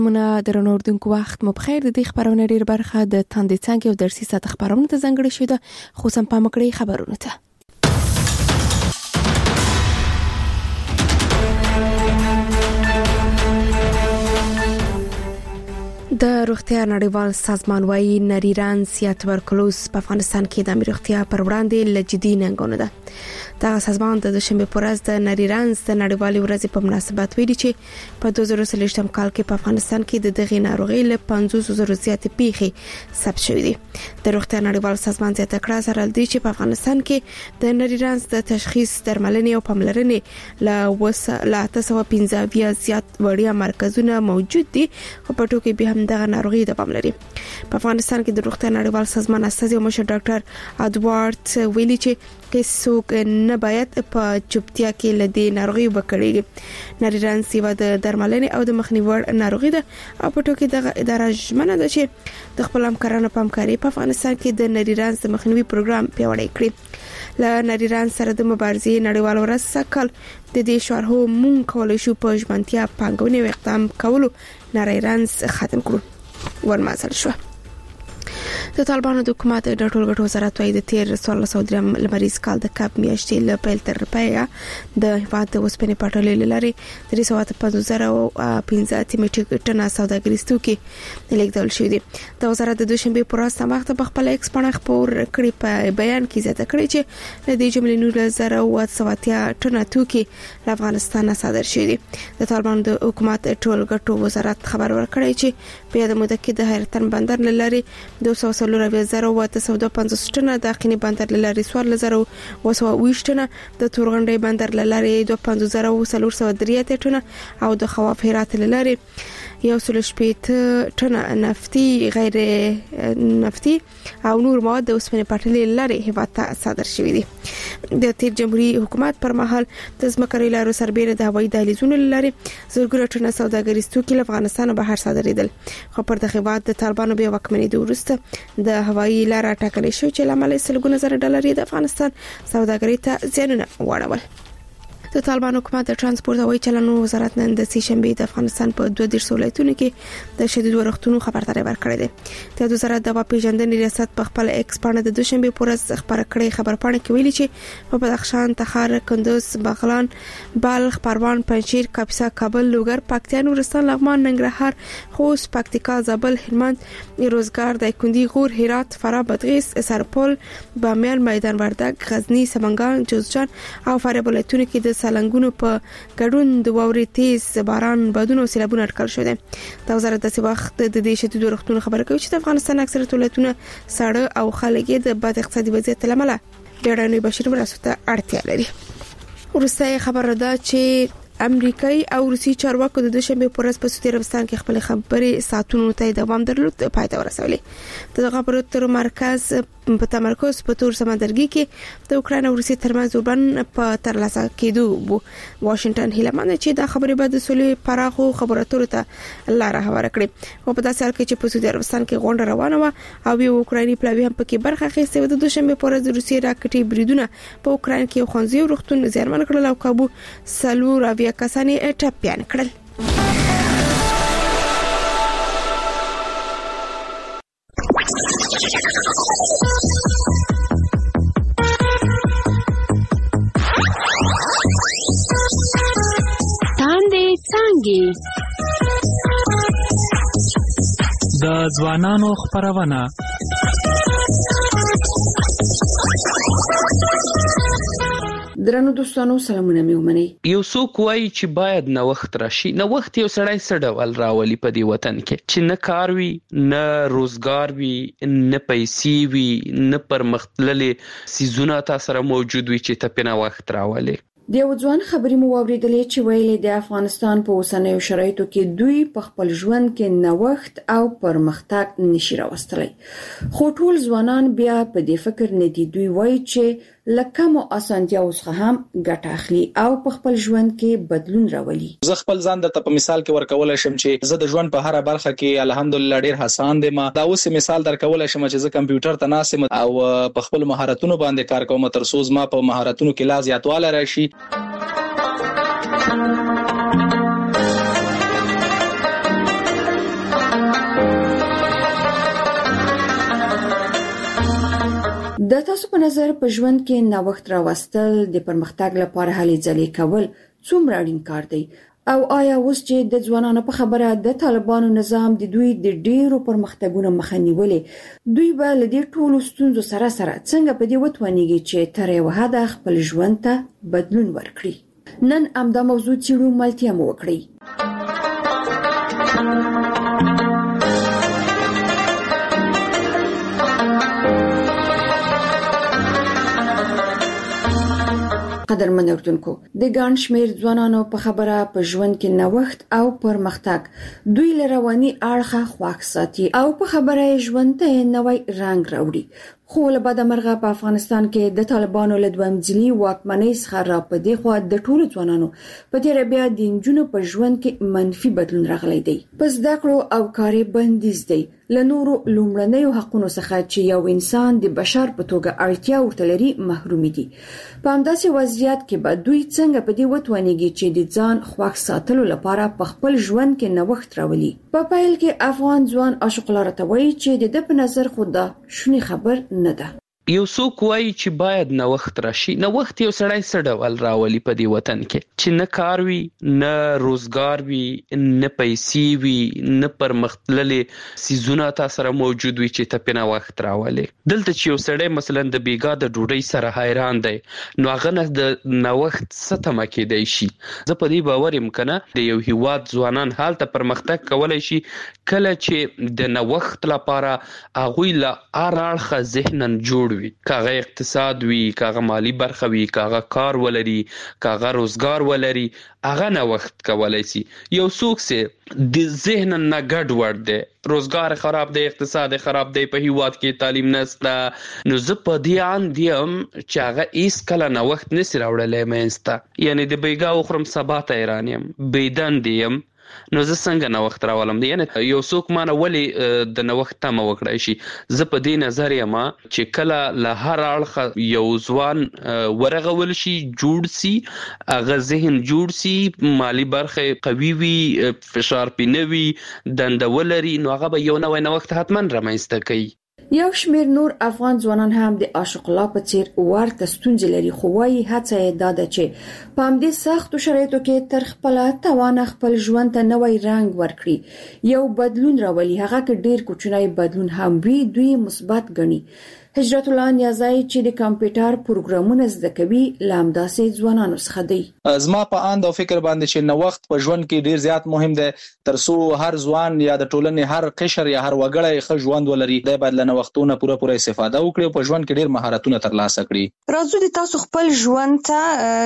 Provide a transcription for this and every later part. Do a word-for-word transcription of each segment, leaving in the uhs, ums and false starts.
مونه درنو اردوونکو وخت مو بخیر. د دې خبرونه ډیر برخه د تاندې څنګه او درسي ساعت خبرونه ته ځانګړې شوې ده، خو سم پام کړئ خبرونه ته. د روغتیا نړیوال سازمان وايي نری رنځ یا توبرکلوز په افغانستان کې د عامه روغتیا پر وړاندې لجدي ننګونه ده. دا سازمان د دوشنبه پر ورځ د نری رنځ د نړیوالې ورځې په مناسبت ویلي چې په دوه زره څلوېښتم کال کې په افغانستان کې د دغه ناروغي له پنځوس زره زیاتې پیښې ثبت شوې دي. د روغتیا نړیوال سازمان زیاته کړه سره دی چې په افغانستان کې د نری رنځ د تشخیص، درملنې او پاملرنې له وسه لا تاسو پنځه بیا زیات وړیا مرکزونه موجود دي، خو په ټوکې به هم دغه ناروغي د پاملرنې په افغانستان کې د روغتیا نړیوال سازمان استازي او مشر ډاکټر ادوارد ویلي چې څوک نه باید په چوپتیا کې لدی ناروغي وکړي. نری رنځ یو د درملنې او د مخنیوي ناروغي ده او په ټوکې دغه اداره ژمنه ده چې د خپل همکارانو په همکاري په افغانستان کې د نری رنځ د مخنیوي پروګرام پیاوړی کړي. له نری رنځ سره د مبارزې نړیوال ورځ سکل د دې شعار هو مونږ کولای شو په ژمنتیا پنګونې او اقدام کولو نری رنځ ختم کړو. ورمازل شو. د طالبانو د حکومت د ټولګټو وزارت وايي د تیر څوارلس سوه دریم لمریز کال د کاپ میاشتې له پیل تر پایه د هیواد د اوسپنې پټلۍ لارې درې سوه پنځوس زره او پنځه میټریک ټنه سوداګریز توکي لیږدول شوي دي. د وزارت د دوشنبه پر ورځ سماخت په خپل ایکس باندې خبر کړی په بیان کې زیاته کړی چې د دې جملې نور زره او سواتیا ټنه توکي له افغانستان صادر شوي دي. د طالبانو د حکومت ټولګټو وزارت خبر ورکړی چې په د موده کې د حیرتن بندر لارې دوه سوه څلور زره او اته سوه پنځوس ټنه د اقینی بندر لارې څوارلس زره او سوه اووه ټنه د تورغونډۍ بندر لارې دوه پنځوس زره او څلور سوه درې اتیا ټنه او د خواف هرات لارې یو سل شپږ ټنه نفتي غیر نفتي او نور مواد د اوسپنې پټلۍ لارې هیواد ته صادر شوي دي. د تیر جمهوریت حکومت پر مهال د ځمکې لارو سربېره د هوایي دهلیزونو لارې زرګونه ټنه سوداګریز توکي له افغانستان بهر صادرېدل، خو پر دغه هیواد د طالبانو بیا واکمنۍ د وروسته د هوایي لار ټاکل شو چې لامل سلګونه زره ډالر د افغانستان سوداګرۍ ته زیانونه واړول. د طالبان حکومت د ترانسپورت او چلنونو وزارت نن د سې شنبه د افغانستان په دوه دیرش ولایتونو کې د شدید ورښتونو خبرداري ورکړې ده. د وزارت د پیژندنې ریاست په خپل ایکس باندې د دوشنبه پر ورځ خبر کړی خبرپاڼه کې ویلي چې په بدخشان، تخار، کندوز، بغلان، بلخ، پروان، پنجشیر، کاپیسا، کابل، لوګر، پکتیا، نورستان، لغمان، ننګرهار، خوست، پکتیکا، زابل، هلمند، روزګار، دایکنډي، غور، هرات، فراه، بادغیس، سرپل، بامیان، میدان وردګ، غزنی، سمنګان، جوزجان او فاریاب ولایتونو کې د سالنګونو په ګډون د واورې تیز باران، بادونو او سیلابونو اټکل شوی دی. د وزارت د وخت د دې شدید ورښتونو خبره کوي چې د افغانستان اکثره ولایتونه ساړه او خلک د بد اقتصادي وضعیت لامل ډېرانه بشري مرستو ته اړتیا لري. وروسته خبره ده چې امریکایي او روسي چارواکو د دوشنبه پر ورځ په سعودي عربستان کې خپل خبري ساتونو ته دوام درلود پای ته ورسولې. د خبرو تر مرکز په تمرکز په تور سمندرګي کې د اوکراین او روسي ترمنځ وربن په ترلاسه کېدو وو. واشنگټن هیله مند چې دا خبرې به د سولې پراخو خبرو اترو ته لار هواره کړي. او په داسې حال کې چې په سعودي عربستان کې غونډه روانه و او یو اوکرایني پلاوی هم پکې برخه اخیسته و، د دوشنبه پر ورځ روسي راکټي بریدونه په اوکراین کې خوندزي ورښتون زیانمن کړل او کابو سلور اویا کسانی ټپيان کړل. تاندې څنګه د ځوانانو خبرونه درنو دوستانو سلامونه مې ومنئ. یو څوک وایي چې باید نوښت راشي. نوښت یو سړی څه ډول راولي په دې وطن کې چې نه کار وي، نه روزګار وي، نه پیسې وي، نه پرمختللي سیزونه تاسو سره موجود وي چې ته په نوښت راولي. د یو ځوان خبرې مو واوریدلې چې ویلي د افغانستان په اوسنیو شرایطو کې دوی په خپل ژوند کې نوښت او پرمختګ نشي راوستلی. خو ټول ځوانان بیا په دې فکر نه دي. دوی وایي چې لکه مو اسانتیاو څخه هم ګټه اخلي او په خپل ژوند کې بدلون راولي. زه خپل ځان د په مثال کې ورکول شم چې زه د ژوند په هر برخه کې الحمدلله ډیر حسان دي. ما دا اوس مثال درکول شم چې زه کمپیوټر ته ناسم او په خپل مهارتونو باندې کار کوم تر څو ما په مهارتونو کې لا زیاتواله راشي. د تاسو په نظر په ژوند کې نوښت راوستل د پرمختګ لپاره هلې ځلې کول څومره اړین کار دی او آیا اوس چې د ځوانانو په خبره د طالبانو نظام د دوی د ډیرو پرمختګونو مخه نیولې دوی به له دې ټولو ستونزو سره سره څنګه په دې وتوانیږي چې تر یو حده خپل ژوند ته بدلون ورکړي؟ نن همدا موضوع څیړو ملتیا مو وکړي. قدرمن اردوونکو د ګڼ شمېر ځوانانو په خبره په ژوند کې نوښت او پرمختګ دوی له رواني اړخه خواږ ساتي او په خبره ژوند ته نوی رنګ راوړي. خو له بده مرغه په افغانستان کې د طالبانو له دویم ځلي واکمنۍ څخه را پدې خو د ټولو ځوانانو په تیر بیا د نجونو په ژوند کې منفي بدلون راغلی دی. پس زده کړو او کاري بندیز دی له نورو لومړنیو حقونو څخه چې یو انسان د بشر په توګه اړتیا ورته لري محرومي دي. په همداسې وضعیت کې به دوی څنګه په دې وتوانیږي چې د ځان خوښ ساتلو لپاره په خپل ژوند کې نوښت راولي؟ په پیل کې افغان ځوان عاشق لاره ته وایي چې د په نظر خو دا شونی خبر نه ده. یو څوک وایي چې باید نوښت راشي. نوښت یو سړی څه ډول راولي په دې وطن کې چې نه کار وي، نه روزګار وي، نه پیسې وي، نه پرمختللې سیزونه تاسو سره موجود وي چې ته په نوښت راولي. دلته چې یو سړی مثلا د بیګا د ډوډۍ سره حیران دی نو هغه نه د نوښت څه تمه کېدای شي. زه په دې باور یم کنه د یو هیواد ځوانان حالت پرمختګ کولای شي کله چې د نوښت لپاره هغوی له هر اړخه ذهنن جوړ وي، کاغه اقتصاد وي، کاغه مالی برخه وي، کاغه کار ولري، کاغه روزګار ولري، هغه نوښت کولای شي. یو څوک سه د ذهن نه ګډ ور دی، روزګار خراب دی، اقتصاد خراب دی، په هیواد کې تعلیم نشته، نو زه په دې اند یم چې هغه هیڅ کله نوښت نشي راوړلی منځته. یعنی د بیګا وخورم سبا ته ایران یم، بېدندې یم، نو زه څنګه نوښت راولم؟ یعنی یو څوک مانه ولې د نوښت تمه وکړای شي. زه په دې نظر یم چې کله له هر اړخه یو ځوان ورغول شي، جوړ سي، هغه ذهن جوړ سي، مالی برخه قوي وي، فشار پې نه وي، دنده ولري، نو هغه به یو نوی نوښت حتما رامنځته کوي. یو شمېر نور افغان ځوانان هم د عاشق الله په څیر ورته ستونزې لري، خو وايي هڅه یې دا ده چې په همدې سختو شرایطو کې تر خپله توانه خپل ژوند ته نوی رنګ ورکړي، یو بدلون راولي. هغه که ډیر کوچنی بدلون هم وي دوی مثبت ګڼي. هجرت الله نیازی چې د کمپیوټر پروګرامونه زده کوي له همداسې ځوانانو څخه دی. زما په اند او فکر باندې چې نوښت په ژوند کې ډیر زیات مهم دی ترڅو هر ځوان یا د ټولنې هر قشر یا هر وګړی ښه ژوند ولري. د باید له نوښتونو پوره پوره استفاده وکړي او په ژوند کې ډیر مهارتونه ترلاسه کړي. راځو د تاسو خپل ژوند ته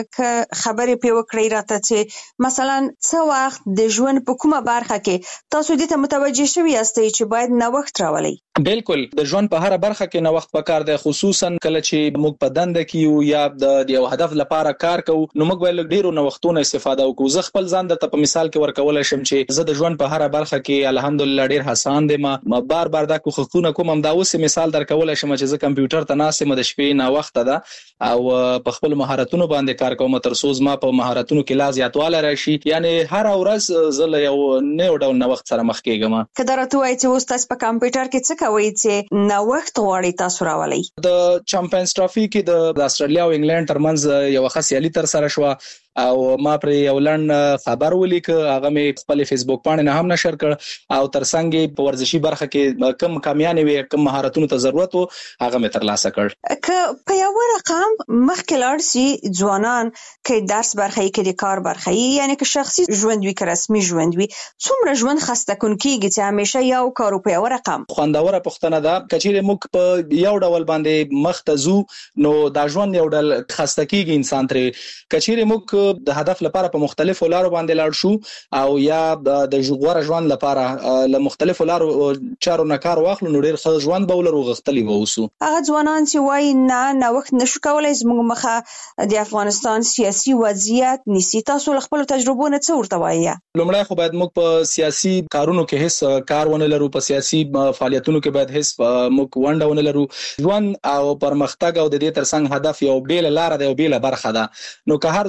خبرې پې وکړئ راته چې مثلا څه وخت د ژوند په کومه برخه کې تاسو دې ته متوجه شوي یاستئ چې باید نوښت راولئ؟ بالکل د ژوند په هر برخه کې نوښت پکار دی، خصوصا کله چې موږ په دنده کې یو یا د یو هدف لپاره کار کوو نو موږ باید ډیرو نوښتونو استفاده وکړو. زه خپل ځان د په مثال کې ورکول شم چې زه د ژوند په هر برخه کې الحمدلله ډیر حسان دي، ما بار بار دا کوښښونه کوم. هم دا اوس مثال درکول شم چې زه کمپیوټر ته ناست یم د شپې نوښت ده او په خپل مهارتونو باندې کار کوم تر څو ما په مهارتونو کې لا زیاتواله راشي. یعنی هر ورځ زه له یو نوې ډول نوښت سره مخ کېږم. که درته وایي چې اوس تاسو په کمپیوټر کې څه کوئ چې نوښت غواړي تاسو راولئ؟ د چمپیونز ټرافي کې د استرالیا او انګلند ترمنځ یو ښه سیالي تر سره شوه او ما پر یو لړن خبر ولیک، هغه مې خپل فیسبوک باندې نه هم نشر کړ او ترڅنګ په ورزشي برخه کې کم کامیابی وي، کم مهارتونو ته ضرورت وو، هغه مې ترلاسه کړ. که په یو رقم مخکې لاړ شي ځوانان کې درس برخه کې د کار برخه یعنی که شخصي ژوند وي که رسمي ژوند وي، څومره ژوند خسته کوونکیږي چې همیشه یو کار په یو رقم؟ خوندوره پوښتنه ده. کچېرې موږ په یو ډول باندې مخ ته ځو نو دا ژوند یو ډول خسته کیږي انسان ترې. کچېرې موږ د هدف لپاره په مختلفو لارو باندې لاړ شو او یا د غوړه ژوند لپاره له مختلفو لارو چارو نه کار واخلو نو ډیر ښه ژوند به ولرو، غښتلي به اوسو. هغه ځوانان چې وایي نه نوښت نشو کولای، زموږ مخه د افغانستان سیاسي وضعیت نیسي، تاسو له خپلو تجربو نه څه ورته وایي؟ لومړی خو باید موږ په سیاسي کارونو کې هیڅ کار ونه لرو، په سیاسي فعالیتونو کې باید هیڅ موږ ونډه ونه لرو. ژوند او پرمختګ او د دې ترڅنګ هدف یو بیل لار ده، یو بیل برخه ده. نو که هر ځوان غواړي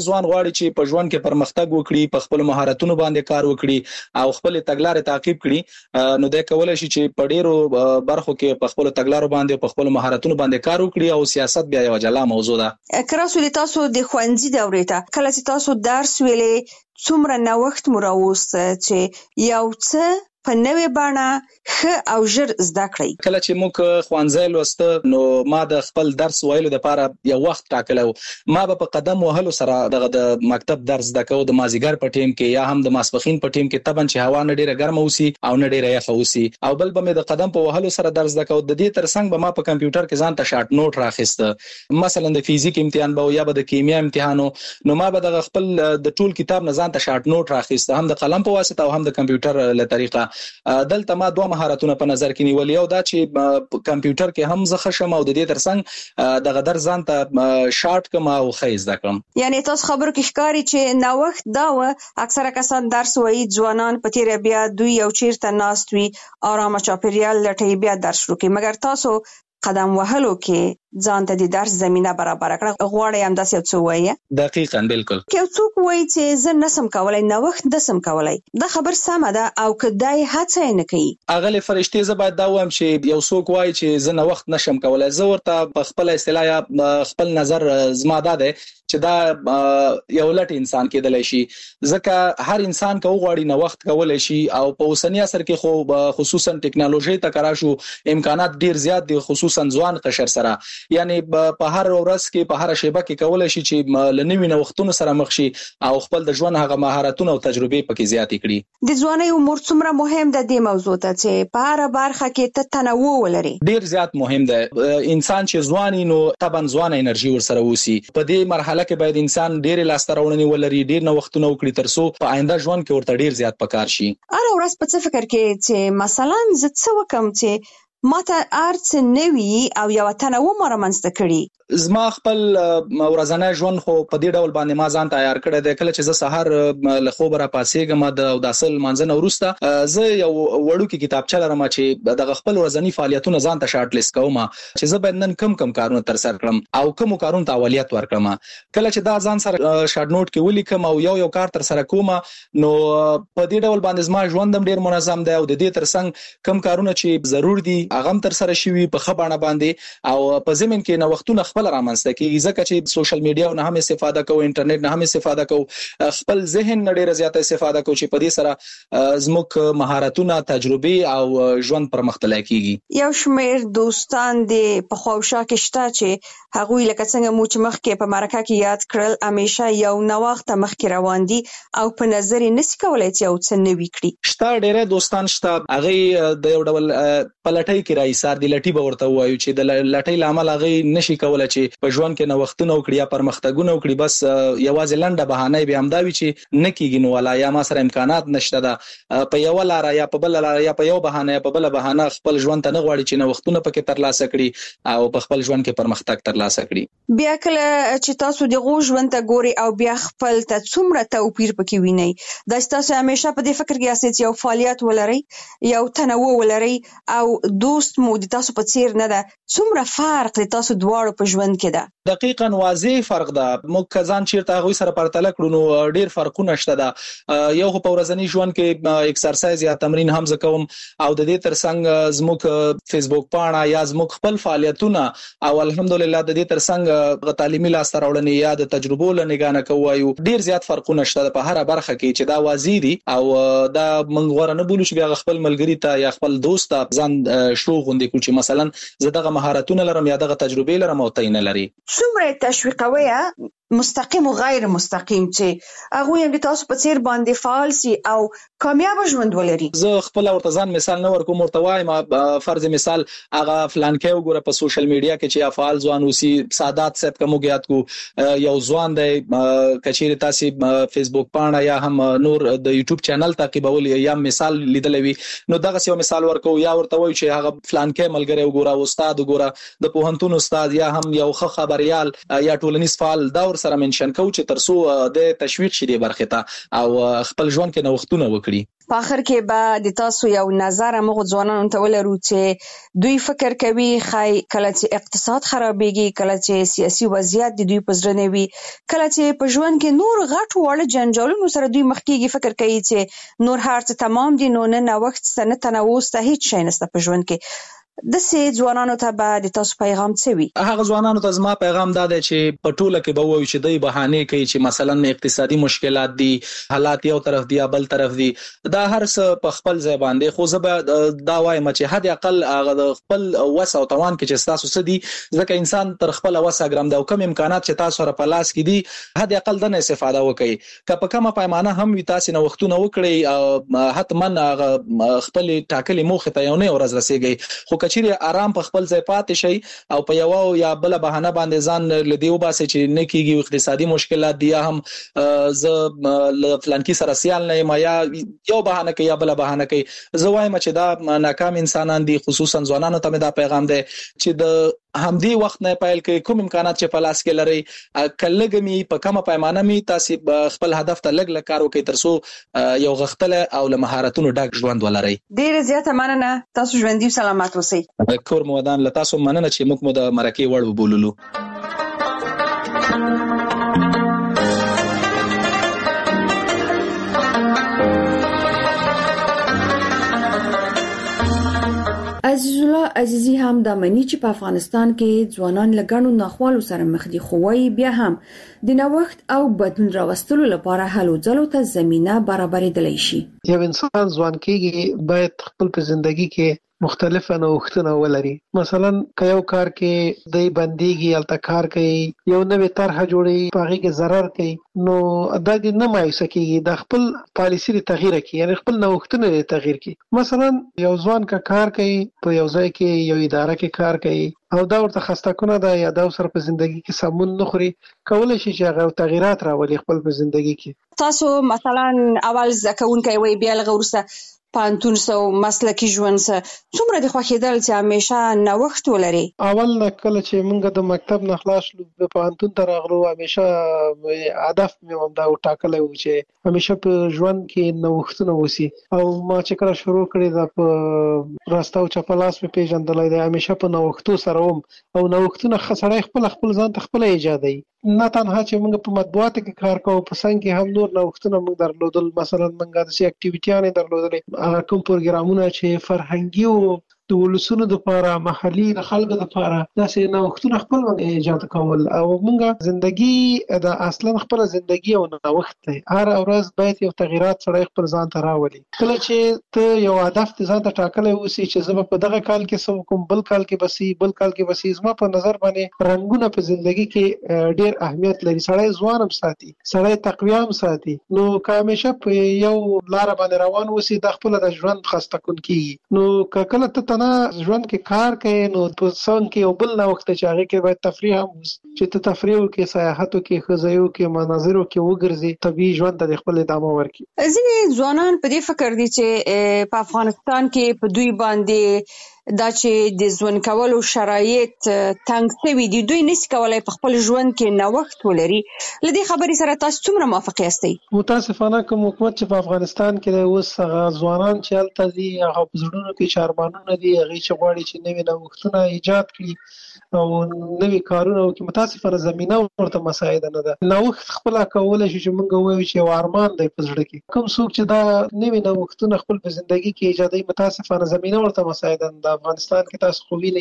غواړي چې په ژوند کې پرمختګ وکړي، په خپل مهارتونو باندې کار وکړي او خپل تګلارې تعقیب کړي، نو د کولای شي چې په ډیرو برخو کې په خپل تګلارو باندې په خپل مهارتونو باندې کار وکړي او سیاست بیا یو جلا موضوع ده. کراسو تاسو د خوانځي دورې ته کله چې تاسو درس ویلې څومره نوښت مو راوست چې یو څه په نوې بڼه ښه او ژر زده کړئ؟ کله چې موږ خوانځي لوسته نو ما د خپل درس ویلو لپاره یو وخت ټاکلو. ما به په قدم وهلو سره دغه د مکتب درس زده کوم د مازیګر په ټیم کې یا هم د ماسپخین په ټیم کې، طبعا چې هوا نه ډیره ګرمه وسی او نه ډیره یخه وسی، او بل به مې د قدم په وهلو سره درس زده کوم. د دې ترڅنګ به ما په کمپیوټر کې ځان ته شارټ نوٹ راخسته، مثلا د فزیک امتحان به یا به د کیمیا امتحانو، نو ما به د خپل د ټول کتاب نه ځان ته شارټ نوٹ راخسته، هم د قلم په واسطه او هم د کمپیوټر له طریقه. دلته ما دوه مهارتونه په نظر کې نیولې، یو دا چې کمپیوټر کې هم زه خشم او د دې ترڅنګ د غدر ځان ته شارټ کم او خیز دکم. یعنی تاسو خبرو کې ښکاری چې نوښت دا و اکثره کسان درس وایي ځوانان په تیر بیا دوی یو چیرته ناست وي آرام چاپیریال لټي بیا درس شروع کوي، مګر تاسو قدم وهلو کې ځان ته د درس زمينه برابر کړه. غواړی هم داسې څه وایي؟ دقیقاً بالکل. که څوک وایي چې زه نسم کولای نوښت نسم کولای، دا خبر سمه ده او کدای هڅه نه کوي. اغله فرشتي زه باید دا وایم چې یو څوک وایي چې زه نوښت نشم کولای، زه ورته په خپل اصطلاح یا خپل نظر زما ده چې دا یو لټ انسان کېدلی شي، ځکه هر انسان که وغواړي نوښت کولای شي او په اوسنی عصر کې خو خصوصا ټکنالوژي ته کارا شو امکانات ډیر زیات دي، خصوصا ځوان قشر سره، یعنی په هر ورځ کې په هر شیبه کې کولای شي چې لنوي نوښتونو سره مخ شي او خپل د ژوند هغه مهارتونه او تجربې پکې زیاتې کړي. د ځوانۍ عمر څومره مهم ده د موضوع ته چې په هر برخه کې ته تنوع ولري؟ ډیر زیات مهم ده. انسان چې ځواني نو طبعا ځوان انرژي ورسره وسی، په دې مرحله کې باید انسان ډیر لاسته راوړنې ولري، ډیر نوښتونه وکړي ترڅو په آینده ژوند کې ورته ډیر زیات پکار شي. هر ورځ په څه فکر کې چې مثلا زه څه وکم چې ماته ارڅ نوي او یو تنوع مرمنځته کړي؟ زما خپل ورځنی ژوند خو په دې ډول باندې ما ځان تیار کړی دی. کله چې زه سحر له خوب را پاسېږم د اوداسل منځنه وروسته زه یو وړوکی کتابچه لرم چې د خپل ورځنی فعالیتونو ځان ته شارټ لیست کوم چې زه باید نن کم کم کارونه تر سره کړم او کوم کارونه ته اولویت ورکړم. کله چې دا ځان سره شارټ نوٹ کې ولیکم او یو یو کار تر سره کوم نو په دې ډول باندې زما ژوند هم ډیر منظم دی او د دې ترڅنګ کم کارونه چې ضرور دي هغه تر سره شوي په خبرونه باندې او په زمين کې نوښتونه خپل رامنځته کیږي، ځکه چې سوشل میډیا نه هم استفاده کوو، انټرنیټ نه هم استفاده کوو، خپل ذهن نه ډیره زیاته استفاده کوو چې په دې سره زموږ مهارتونه، تجربې او ژوند پرمختللی کیږي. یو شمېر دوستان د په خواوشا کې شته چې هغوی لکه څنګه مو چې مخکې په مرکه کې یاد کړل همیشه یو نوښت مخکې روان دي او په نظر نسی کولای چې یو څه نوي کړي. شته ډیره دوستان شته هغه د یو ډول پلټۍ کې راایسار دي، لټي به ورته وایو چې د لټۍ لامل هغه نشي کولای چې په ژوند کې نوښتونه وکړي یا پرمختګونه وکړي، بس یوازې لنډه بهانه به همدا وي چې نه کیږي نو ولا یا ما سره امکانات نشته ده په یو لار یا په بل لار یا په یو بهانه یا په بل بهانه خپل ژوند ته نه غواړي چې نوښتونه پکې ترلاسه کړي او په خپل ژوند کې پرمختګ ترلاسه کړي. بیا کله چې تاسو د غو ژوند ته ګوري او بیا خپل ته څومره توپیر پکې ویني، دا تاسو همیشه په دې فکر کې یاست یو فعالیت ولري، یو تنوع ولري او دوست مو د تاسو په څیر نه ده، څومره فرق د تاسو دواړو په ژوند کې ده؟ دقیقاً واضح فرق ده. موږ ځان چیرته غوي سره پرتله کړو نو ډیر فرقونه شته ده. یو په ورځنی ژوند کې ایکسرسایز یا تمرین هم زکوم او د دې ترڅنګ زموږ فیسبوک پاڼه یا زموږ خپل فعالیتونه او الحمدلله د دې ترڅنګ تعلیمي لاسته راوړنې یا د تجربو لنګانه کوو ډیر زیات فرقونه شته په هر برخه کې چې دا واضح دي او دا موږ غوړه نه بولو چې بیا خپل ملګری ته یا خپل دوست ته ځان شو غوندې کو چې مثلا زه دغه مهارتونه لرم یا دغه تجربې لرم او ته نه لري. څومره تشویقوي مستقیم او غیر مستقیم چې هغه هم د تاسو په څیر باندې فعال سي او کامیاب ژوند ولري؟ زه خپل ورته ځان مثال نه ورکوم، ورته وایم فرض مثال هغه فلان کې وګوره په سوشل میډیا کې چې افعال ځوان اوسي سادات صاحب کوم غیات کو یو ځوان دی کچېره تاسو فیسبوک پاڼه یا هم نور د یوټیوب چینل تعقیبول یا مثال لیدلوي نو دغه یو مثال ورکو یا ورته وای چې هغه فلان کې ملګری وګوره استاد وګوره د پوهنتون استاد یا هم یو ښه خبريال یا ټولنیز فعال دا سره منشن کو چې ترسو د تشویق شې دی برخه ته او خپل ژوند کې نوښتونه وکړي. په اخر کې به د تاسو یو نظر موږ ځوانانو ته ولرو چې دوی فکر کوي خای کله چې اقتصاد خرابېږي، کله چې سیاسي وضعیت د دوی په زړه نه وي، کله چې په ژوند کې نور غټ وړ جنجالونو سره دوی مخ کېږي، فکر کوي چې نور هر څه تمام دي، نو نه نوښت شته، نه تنوع شته، هیڅ شی نشته په ژوند کې. د سې ځوانانو ته به د تاسو پیغام څه وي؟ هغه ځوانانو ته زما پیغام دا دی چې په ټوله کې به وایي چې دوی بهانه کوي چې مثلا اقتصادي مشکلات دي، حالات یو طرف دی بل طرف دی، دا هر څه په خپل ځای باندې، خو زه به دا وایم چې حد اقل هغه د خپل وس او توان کې چې تاسو څه دي، ځکه انسان تر خپل وس ګرام دا کوم امکانات چې تاسو سره په لاس کې دي حد اقل دنه استفاده وکړي. که په کومه پیمانه هم وي تاسو نو وختونه وکړي، حتما خپل ټاکلي موخه ته یو نه ورځ رسیږي، خو کچېره آرام په خپل ځای پاتې شي او په یو یا بل بهانه باندې ځان لدی وباسي چې نه کیږي اقتصادي مشکلات دي، هم ز فلانکی سره سیال نه ما یا یو بهانه کوي یا بل بهانه کوي. زه وایم چې دا ناکام انسانان دي، خصوصا ځوانانو ته دا پیغام دی چې د همدی وخت نه پایل کې کوم امکانات چې په لاس کې لري کلهګمی په کومه پیمانه می تاسو خپل هدف ته لګ لګ کار وکړئ ترڅو یو غختله او له مهارتونو ډک ژوند ولرئ. ډیره زیاته مننه، تاسو ژوندۍ سلامات اوسئ. کور مودان له تاسو مننه چې موږ مو د مرکه وړ وبوللو. عزیز الله عزیزی هم د منی چې په افغانستان کې ځوانان لګڼو ناخوالو سره مخ دي، خو وايي بیا هم د نوښت او بدلون راوستلو لپاره هلو ځلو ته زمينه برابرېدلی شي. یو انسان ځوان کېږي باید خپل په ژوندۍ کې مختلفه نوښتونه ولري. مثلا که یو کار کې دی بنديږي الته کار کوي، یو نوې طرحه جوړي پاغي کې ضرر کوي، نو دا د نه مایوسه کېږي، د خپل پالیسی لري تغییر کوي، یعنی خپل نوښتونه لري تغییر کوي. مثلا یو ځوان کا کار کوي په یو ځای کې یو اداره کې کار کوي او دا ورته خسته کنه ده یا دا سره په ژوندۍ کې سمون نه خوري، کولای شي چې هغه تغیرات راولي خپل په ژوندۍ کې. تاسو مثلا اول ځکهونکي وي بیا لغورسه پانتون سو مسلکی ژوند سره څومره د خوښیدل چې همیشه نوښت ولري؟ اول نه کله چې موږ د مکتب نه خلاص شو په پانتون ته راغلو، همیشه هدف مې هم دا وټاکلی و چې همیشه په ژوند کې نوښتونه وسی، او ما چې کله شروع کړی دا په راسته او چپلاس په پیژندلای دی، همیشه په نوښتو سره وم او نوښتونه خسړای خپل خپل ځان ته خپل ایجادي. نه تنها چې موږ په مطبوعاتو کې کار کوو، په څنګ کې هم نور نوښتونه موږ درلودل. مثلا موږ د سي اکټیویټیانې درلودلې، هغه کوم پروګرامونه چې فرهنګي او د ولسونو د لپاره محلي د خلکو د لپاره داسې نوښتونه خپل موږ ایجاد کول، او موږ ژوندۍ د اصلا خپل ژوندۍ او نوښت دی. هر ورځ باید یو تغیرات سره خپل ځان ته راولي. کله چې ته یو هدف ځان ته ټاکلی اوسې چې زه په دغه کال کې سم کوم، بل کال کې بسي، بل کال کې بسي، زما په نظر باندې رنگونه په ژوندۍ کې ډېر اهمیت لري. سړی ځوان هم ساتي، سړی تقویه هم ساتي. نو که همیشه په یو لار باندې روان اوسې د خپل د ژوند خسته کون کیږي. نو که کله ته نه ژوند کې کار کوي، نو په څنګ کې یو بل نوښت چې هغه کې باید تفریح هم چې ته تفریح وکړې، سیاحت وکړې، خزایو کې مناظر کې وګرځي، طبيعي ژوند ته خپل ادامه ورکړي. ځینې ځوانان په دې فکر دي چې په افغانستان کې په دوی باندې دا چې د ژوند کولو شرایط تنګ شوي دي، دوی نشي کولای په خپل ژوند کې نوښت ولري. لدې خبرې سره تاسو څومره موافق یاستئ؟ متاسفانه کوم حکومت چې په افغانستان کې اوس هغه ځوانان چې هلته دي، هغه په زړونو کې چارمانونه دي، هغه چې غواړي چې نوې نوښتونه ایجاد کړي او نوې کارونه وکړي. متاسفانه زمينه ورته مساعده نه ده. نوښت خپل کولای شي چې موږ وایو چې یو ارمان دی په زړه کې. کوم څوک چې دا نوې نوښتونه خپل په ژوندۍ کې ایجادوي، متاسفانه زمينه ورته مساعده نه ده. افغانستان کې تاسو خو ویلي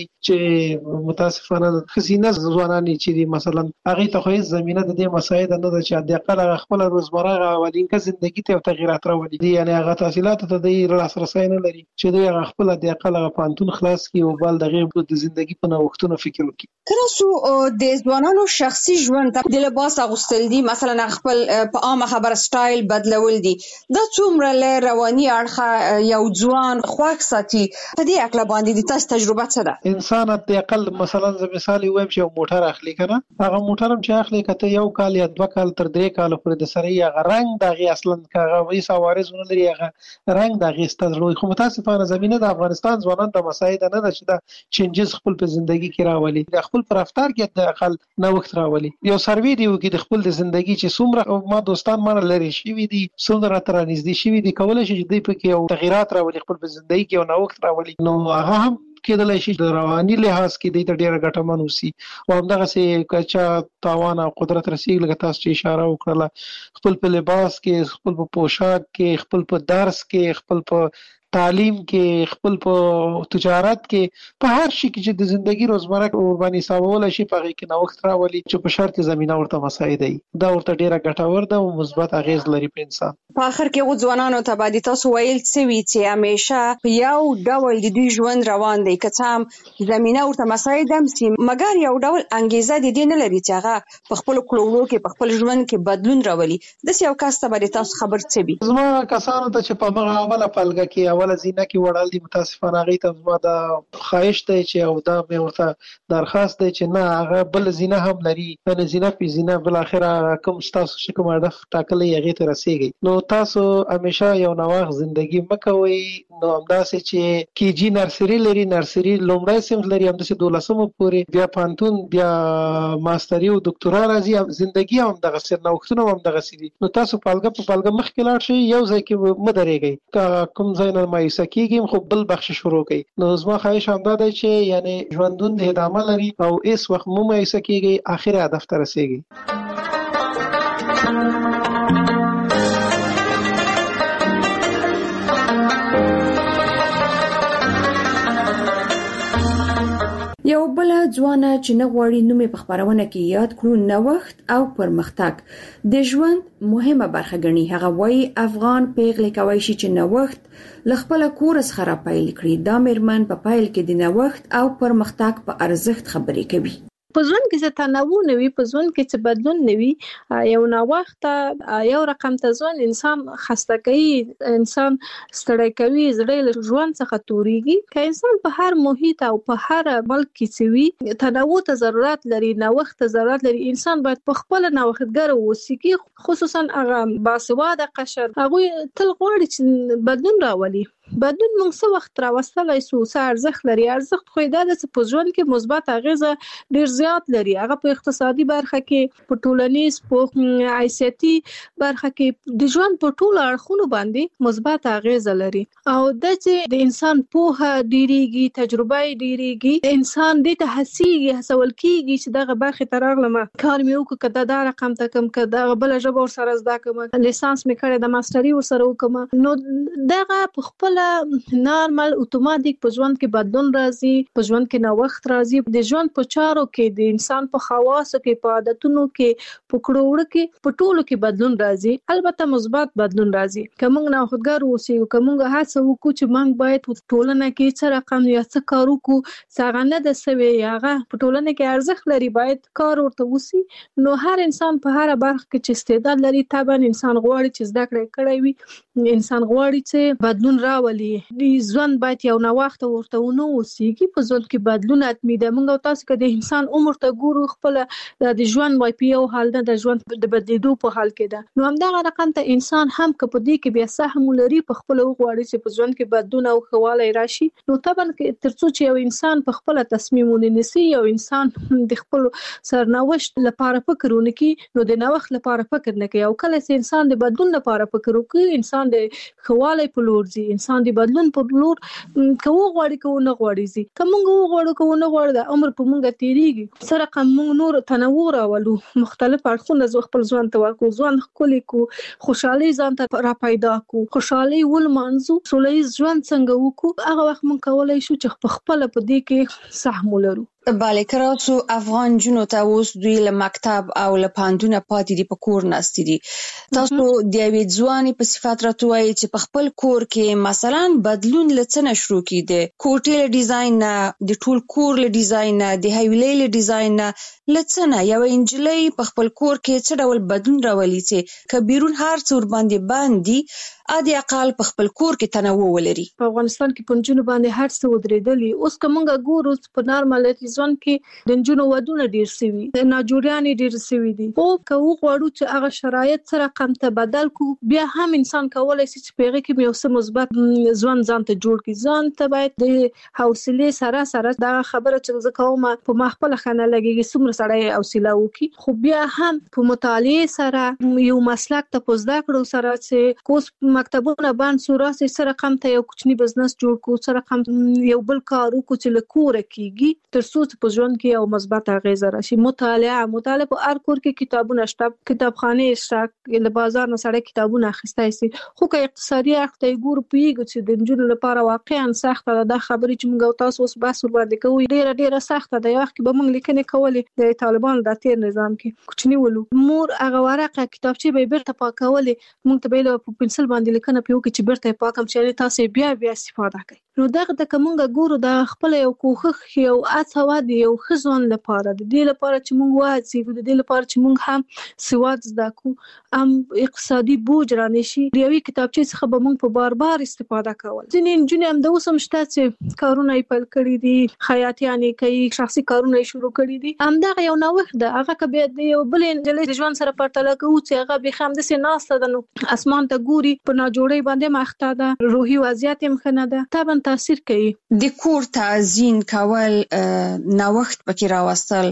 چې متاسفانه خزینه ځوانان چې دي مثلا هغه ته خو هیڅ زمينه د دې مساعده نه ده چې د اقل خپل روزمره اولینکه ژوندۍ ته تغیرات راولي. یعنی هغه تحصیلات ته د لاسرسي نه لري چې دوی هغه خپل د اقل پانتون خلاص کړي او بل دغه د ژوندۍ په نوښتونو فکر وکړي. کله سو د ځوانانو شخصي ژوند د لباس اغوستل دي، مثلا خپل په عامه خبره سټایل بدلول دي، دا څومره له رواني اړخه یو ځوان خوښ ساتي؟ په دې اړه باندې د تاسو تجربه څه ده؟ انسان د اقل مثلا ز مثال وایم چې یو موټر اخلي کنه، هغه موټر هم چې اخلي کته یو کال یا دوه کال تر درې کال پورې د سره یې رنگ دغه اصلا هغه وې سوارزونه لري، هغه رنگ دغه ستاسو خو متاسفانه زمينه د افغانستان ځوانان د مساعده نه ده چې دا چینجز خپل په ژوندۍ کې راولي، د خپل پر رفتار کې د اقل نوښت راولي. یو سروې دی وکي د خپل د ژوندۍ چې څومره ما دوستان مانه لري شي وي دي څومره تر نږدې شي وي دي کولای شي چې دوی په کې یو تغیرات راولي، خپل په ژوندۍ کې یو نوښت راولي. نو هغه هم کېدلای شي د رواني لحاظ کې د ډیره ګټمن وسی او همدغه سي کچا تاوان او قدرت رسیږي لکه تاسو چې اشاره وکړه، خپل په لباس کې، خپل په پوشاک کې، خپل په درس کې، خپل په تعلیم کې، خپل په تجارت کې، په هر شي کې چې د ژوندۍ روزمره قرباني ساوول شي په هغه کې نوښت راولي چې په شرط زمينه ورته مساعده وي. دا ورته ډیره ګټور ده او مثبت اغیز لري په انسان. په اخر کې غو ځوانانو ته باندې تاسو ویل څه وی چې همیشه یو ډول د دوی ژوند روان دی، که څه هم زمينه ورته مساعده سي، مګر یو ډول انګیزه د دې نه لري چې هغه په خپل کلوړو کې په خپل ژوند کې بدلون راولي. د یو کس ته باندې تاسو خبر څه وی؟ زما کسانو ته چې په مغه اوله پلګه کې اوله زینه کې وړل دي، متاسفانه هغه ته زما د خواهش دی چې او دا مې ورته درخواست دی چې نه هغه بل زینه هم لري، نه زینه په زینه بل اخره کوم تاسو چې کوم هدف ټاکلې هغه ته رسیږي. نو تاسو همیشه یو نوښت ژوندۍ مکوئ. نو همداسې چې کیجی نرسري لري، نرسري لومړی صنف لري، همداسې دولسمه پورې، بیا پانتون، بیا ماستري او دکتورا راځي، ژوندۍ هم دغه سر نوښتونه هم دغه سي دي. نو تاسو پالګه په پالګه مخکې لاړ شئ، یو ځای کې مدرېږئ، کوم ځای نه مایوسه کېږئ خو بل بخش شروع کړئ. نو زما خواهش همدا دی چې یعنی ژوندون د ادامه لري او هیڅ وخت مو مایوسه کېږئ، اخر هدف ته رسیږئ. یو بل ځوانه چې نه غواړي نومې په خبرونه کې یاد کړو نوښت او پرمختګ د ژوند مهمه برخه ګڼي. هغه وایي افغان پیغلې کوي شي چې نوښت ل خپل کور څخه را پیل کړي. دا مېرمن په پیل کې د نوښت او پرمختګ په ارزښت خبرې کوي. په ژوند کې چې تنوع نه وي، په ژوند کې چې بدلون نه وي، یو نوښت یو رقم ته ځوان انسان خسته کوي، انسان ستړی کوي، زړه له ژوند څخه توريږي. که انسان په هر محیط او په هر ملک کې چې وي تنوع ته ضرورت لري، نوښت ته ضرورت لري. انسان باید په خپل نوښتګر اوسي، خصوصا هغه باسواده قشر، هغه تل غواړي چې بدلون راولي. بدلون موږ څه وخت راوستلای سو، څه ارزښت لري. ارزښت خو دا د په ژوند کې مثبت اغیزه ډیر زیات لري. هغه په اقتصادي برخه کې، په ټولنیز، په عیسیتي برخه کې، د ژوند په ټولو اړخونو باندې مثبت اغیزه لري. او د چې د انسان پوهه ډیریږي، تجربه ډیریږي، انسان دې ته هڅیږي، هڅول کیږي چې دغه برخه ترغلم کار مې وکړ، کدا دا رقم ته کم، کدا بل ژبه ور سره زده کوم، لیسانس مې کړی، د ماستري ور سره وکم. نو دغه په خپل نارمل اتوماتیک په ژوند کې بدلون راځي، په ژوند کې نوښت راځي. د ژوند په چارو کې، د انسان په خواصو کې، په عادتونو کې، په کړوړو کې، په ټولو کې بدلون راځي. البته مثبت بدلون راځي. که موږ نوښتګر اوسو، که موږ هڅه وکړو چې موږ باید په ټولنه کې څه رقم یا څه کار وکړو، څنګه نه د سوي هغه په ټولنه کې ارزښت لري، باید کار ورته وسی. نو هر انسان په هر برخه کې چې استعداد لري، طبعا انسان غواړي چې زده کړې کړی وي، انسان غواړي چې بدلون راولي. د ژوند باید یو نوښت ورته ونه اوسېږي. په ژوند کې بدلون اتمی ده. موږ تاسو کې د انسان عمر ته ګورو، خپل د ژوند وای په یو حال نه د ژوند د بدلیدو په حال کې ده. نو همدغه رقم ته انسان هم که په دې کې بیا سهم لري، په خپل وغواړي چې په ژوند کې بدلون او خواله راشي. نو طبعا ترڅو چې یو انسان په خپل تصمیم ونیسي، یو انسان د خپل سرنوشت لپاره فکر ونکړي، نو د نوښت لپاره فکر نه کوي. او کله چې انسان د بدلون لپاره فکر وکړي، انسان د خواله په لور ځي، انسان د بدلون په لور کوو غواړي کوو نه غواړي زی کوم غواړو کوو نه غواړي د عمر په مونږه تیریږي. سره کوم نور تنوع راولو، مختلف اړخونه ز خپل ځوان ته ورکو، ځوان خولي کو، خوشحالي ځان ته را پیدا کو، خوشحالي ول منځو سولې ژوند څنګه وکړو، هغه وخت مونږ کولای شو چې په خپل په دې کې سهم ولرو. بله کراسو افغان جنو ته اوس دوی له مکتب او له پوهنتونه پاتې دي، په کور ناستې دي. تاسو د یوې ځوانې په صفت راته وایئ چې په خپل کور کې مثلا بدلون له څه نه شروع کیده، کوټې له ډیزاین نه، د ټول کور له ډیزاین نه، د هایویلې له ډیزاین نه، له څه نه یوه نجلۍ په خپل کور کې څه ډول بدلون راولي چې که بیرون هر څه ورباندې باندې عادي اقل په خپل کور کې تنوع ولري. په افغانستان کې په نجونو باندې هر څه ودرېدلي. اوس که موږ ګورو په نارمالتي ځوان کې د نجونو ودونه ډیر سوي، د ناجوړیانې ډیر سوي دي. خو که وغواړو چې هغه شرایط سره رقم ته بدل کو، بیا هم انسان کولای شي چې پیغه کې یو څه مثبت ځوان ځان ته جوړ کړي. ځان ته باید د حوصله سره سره دا خبره چې زه کوم په مخبل خانه لګي څومره سره حوصله وکي، خو بیا هم په مطالعه سره یو مسلک ته پوزدا کړو سره چې کوس مکتبونه باندې سوراسي سره رقم ته یو کوچنی بزنس جوړ کو، سره رقم یو بل کار وکړو چې لکوره کیږي تر څو په ژوند کې یو مثبت اغیزه راشي. مطالعه مطالعه په هر کور کې کتابونه شته، کتابخانه شته، د بازار نه سره کتابونه اخیستای شي. خو که اقتصادي اړخ ته ګورو پیږي چې د نجونو لپاره واقعا سخته ده. دا خبرې چې موږ تاسو اوس بحث وړاندې کوو ډیره ډیره سخته ده. یو وخت به موږ لیکنې کولې د طالبانو د تیر نظام کې کوچنی ولو مور هغه ورقه کتابچې به بیرته پاکولې، موږ ته به په پنسل باندې لیکنه پیو کې چې بیرته پاکم چې تاسو بیا بیا استفاده کړئ. نو دغه د کومه ګورو د خپل یو کوخخ یو اڅوا دی یو خزون لپاره د دې لپاره چې موږ واځي د دې لپاره چې موږ هم سواد زده کو، هم اقتصادي بوج را نشي. د یوې کتابچې څخه به موږ په بار بار استفاده کول. ځینې نجونې هم د اوس هم شته چې کارونه یې پیل کړي دي، خیاطیانې کوي، شخصي کارونه یې شروع کړي دي. همدغه یو نوښت ده. هغه که بیا د یو بل نجلۍ د ژوند سره پرتله کوو چې هغه بیا هم داسې ناسته ده، نو اسمان ته ګوري په ناجوړۍ باندې مخته ده، روحي وضعیت یې ښه نه ده، طبعا تاثیر کوي. د کور تعزین کول، نوښت پکې راوستل،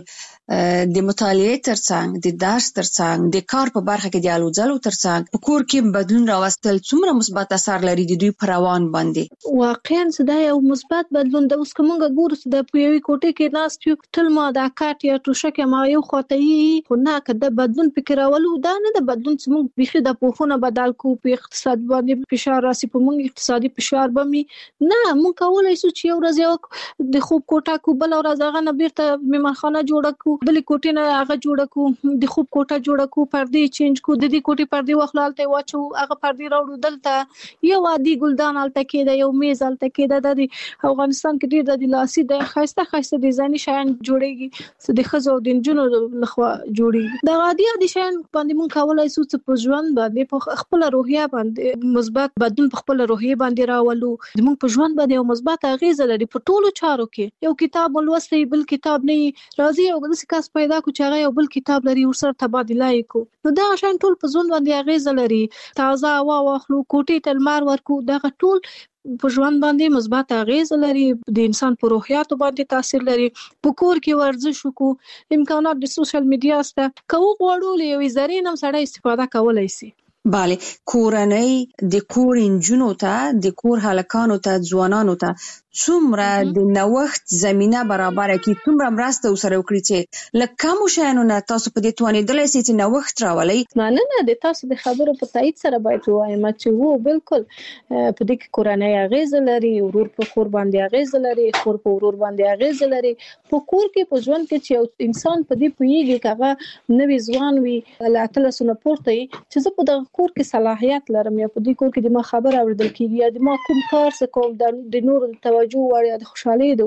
د مطالعې ترڅنګ د درس ترڅنګ د کار په برخه کې د الوځلو ترڅنګ په کور کې بدلون راوستل څومره مثبت اثر لري د دوی پر روان باندې؟ واقعا دا یو مثبت بدلون ده. اوس کومه ګورو چې د پویوي کوټې کې ناس یو تل ما د کاټ یا توشه کې ما یو خاطري خو نه کده بدلون فکر راولو. دا نه د بدلون چې موږ بيخي د پوښونه بدل کو، په اقتصاد باندې فشار راسي، په موږ اقتصادي فشار بمي نه. موږ کولای شو چې یو ورځ یو د خوب کوټه کو، بل ورځ هغه نه بیرته میمنخانه جوړه کو، بل کوټې نه هغه جوړه کو، د خوب کوټه جوړه کو، پردې چینج کو، د دې کوټې پردې واخلالته واچو، هغه پردې راوړو دلته یو عادي ګلدان الته کېده، یو میز الته کېده. د افغانستان کې ډیر د لاسي د خاصه خاصه ډیزایني شیان جوړيږي چې د خزو د نجونو لخوا جوړيږي. د عادي عادي شیان باندې مونږ کولای شو چې په ژوند باندې په خپل روحیه باندې مثبت بدلون په خپل روحیه باندې راولو. د مونږ په ژوند باندې یو مثبت اغیزه لري په ټولو چارو کې. یو کتاب ولوستي بل کتاب نه راځي، یو داسې کس پیدا کو چې هغه یو بل کتاب لري ورسره تبادله کو، نو دا شان ټول په ژوند باندې اغیزه لري. تازه هوا واخلو، کوټې ته لمر ورکو، دا ټول په ژوند باندې مثبت اغیز لري. د انسان په روحیاتو باندې تاثیر لري. په کور کې ورزش وکړو، امکانات د سوشل میډیا سره کوو، غواړو له یوې ذرې هم سره استفاده کولای شي. بله، کورنۍ د کور انجونو ته، د کور هلکانو ته، ځوانانو ته څومره د نوښت زمينه برابر کړي، څومره مرسته وسره وکړي چې لکه کوم شیانو نه تاسو په دې توانیدلای شئ چې نوښت راولئ؟ نه نه نه د تاسو د خبرو په تایید سره باید وایم چې وو بالکل په دې کې کورنۍ اغیز لري، ورور په خور باندې اغیز لري، خور په ورور باندې اغیز لري. په کور کې په ژوند کې چې انسان په دې پوهیږي کغه نوې ځوان وي له اتل سره پورته چې زه په دغه کور کې صلاحیت لرم، یا په دې کور کې د ما خبر اوریدل کیږي، یا د ما کوم کار څه کوم د نور توجه وړ یا د خوشحالي د